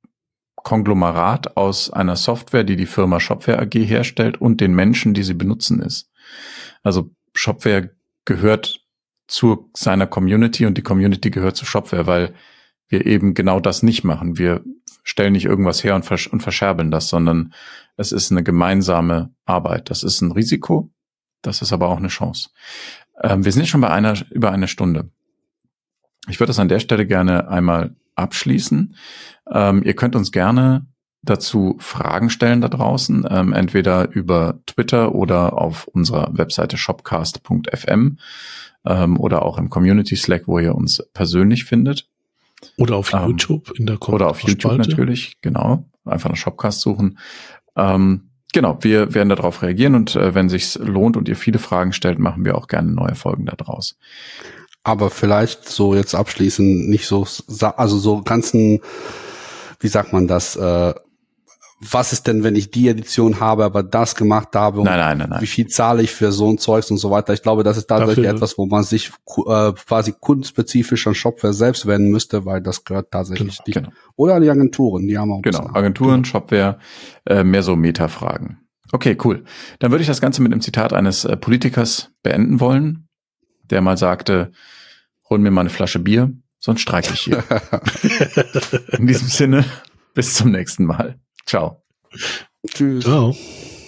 Konglomerat aus einer Software, die die Firma Shopware A G herstellt und den Menschen, die sie benutzen, ist. Also Shopware gehört zu seiner Community und die Community gehört zu Shopware, weil wir eben genau das nicht machen. Wir stellen nicht irgendwas her und, versch- und verscherbeln das, sondern es ist eine gemeinsame Arbeit. Das ist ein Risiko, das ist aber auch eine Chance. Ähm, wir sind jetzt schon bei einer, über einer Stunde. Ich würde das an der Stelle gerne einmal abschließen. Ähm, ihr könnt uns gerne dazu Fragen stellen da draußen, ähm, entweder über Twitter oder auf unserer Webseite shopcast punkt f m ähm, oder auch im Community Slack, wo ihr uns persönlich findet. Oder auf ähm, YouTube in der Kommentar- Oder auf YouTube Spalte. natürlich, genau. Einfach nach Shopcast suchen. Ähm, genau, wir werden darauf reagieren und äh, wenn sich's lohnt und ihr viele Fragen stellt, machen wir auch gerne neue Folgen da draus. Aber vielleicht so jetzt abschließend nicht so, also so ganzen, wie sagt man das, äh, was ist denn, wenn ich die Edition habe, aber das gemacht habe und Nein, nein, nein, nein. wie viel zahle ich für so ein Zeugs und so weiter. Ich glaube, das ist tatsächlich Dafür- etwas, wo man sich äh, quasi kundenspezifisch an Shopware selbst wenden müsste, weil das gehört tatsächlich Genau, nicht. genau. Oder an die Agenturen, die haben auch ein Genau, bisschen- Agenturen, Shopware, äh, mehr so Meta-Fragen. Okay, cool. Dann würde ich das Ganze mit einem Zitat eines äh, Politikers beenden wollen, der mal sagte, hol mir mal eine Flasche Bier, sonst streike ich hier. In diesem Sinne, bis zum nächsten Mal. Ciao. Tschüss. Ciao.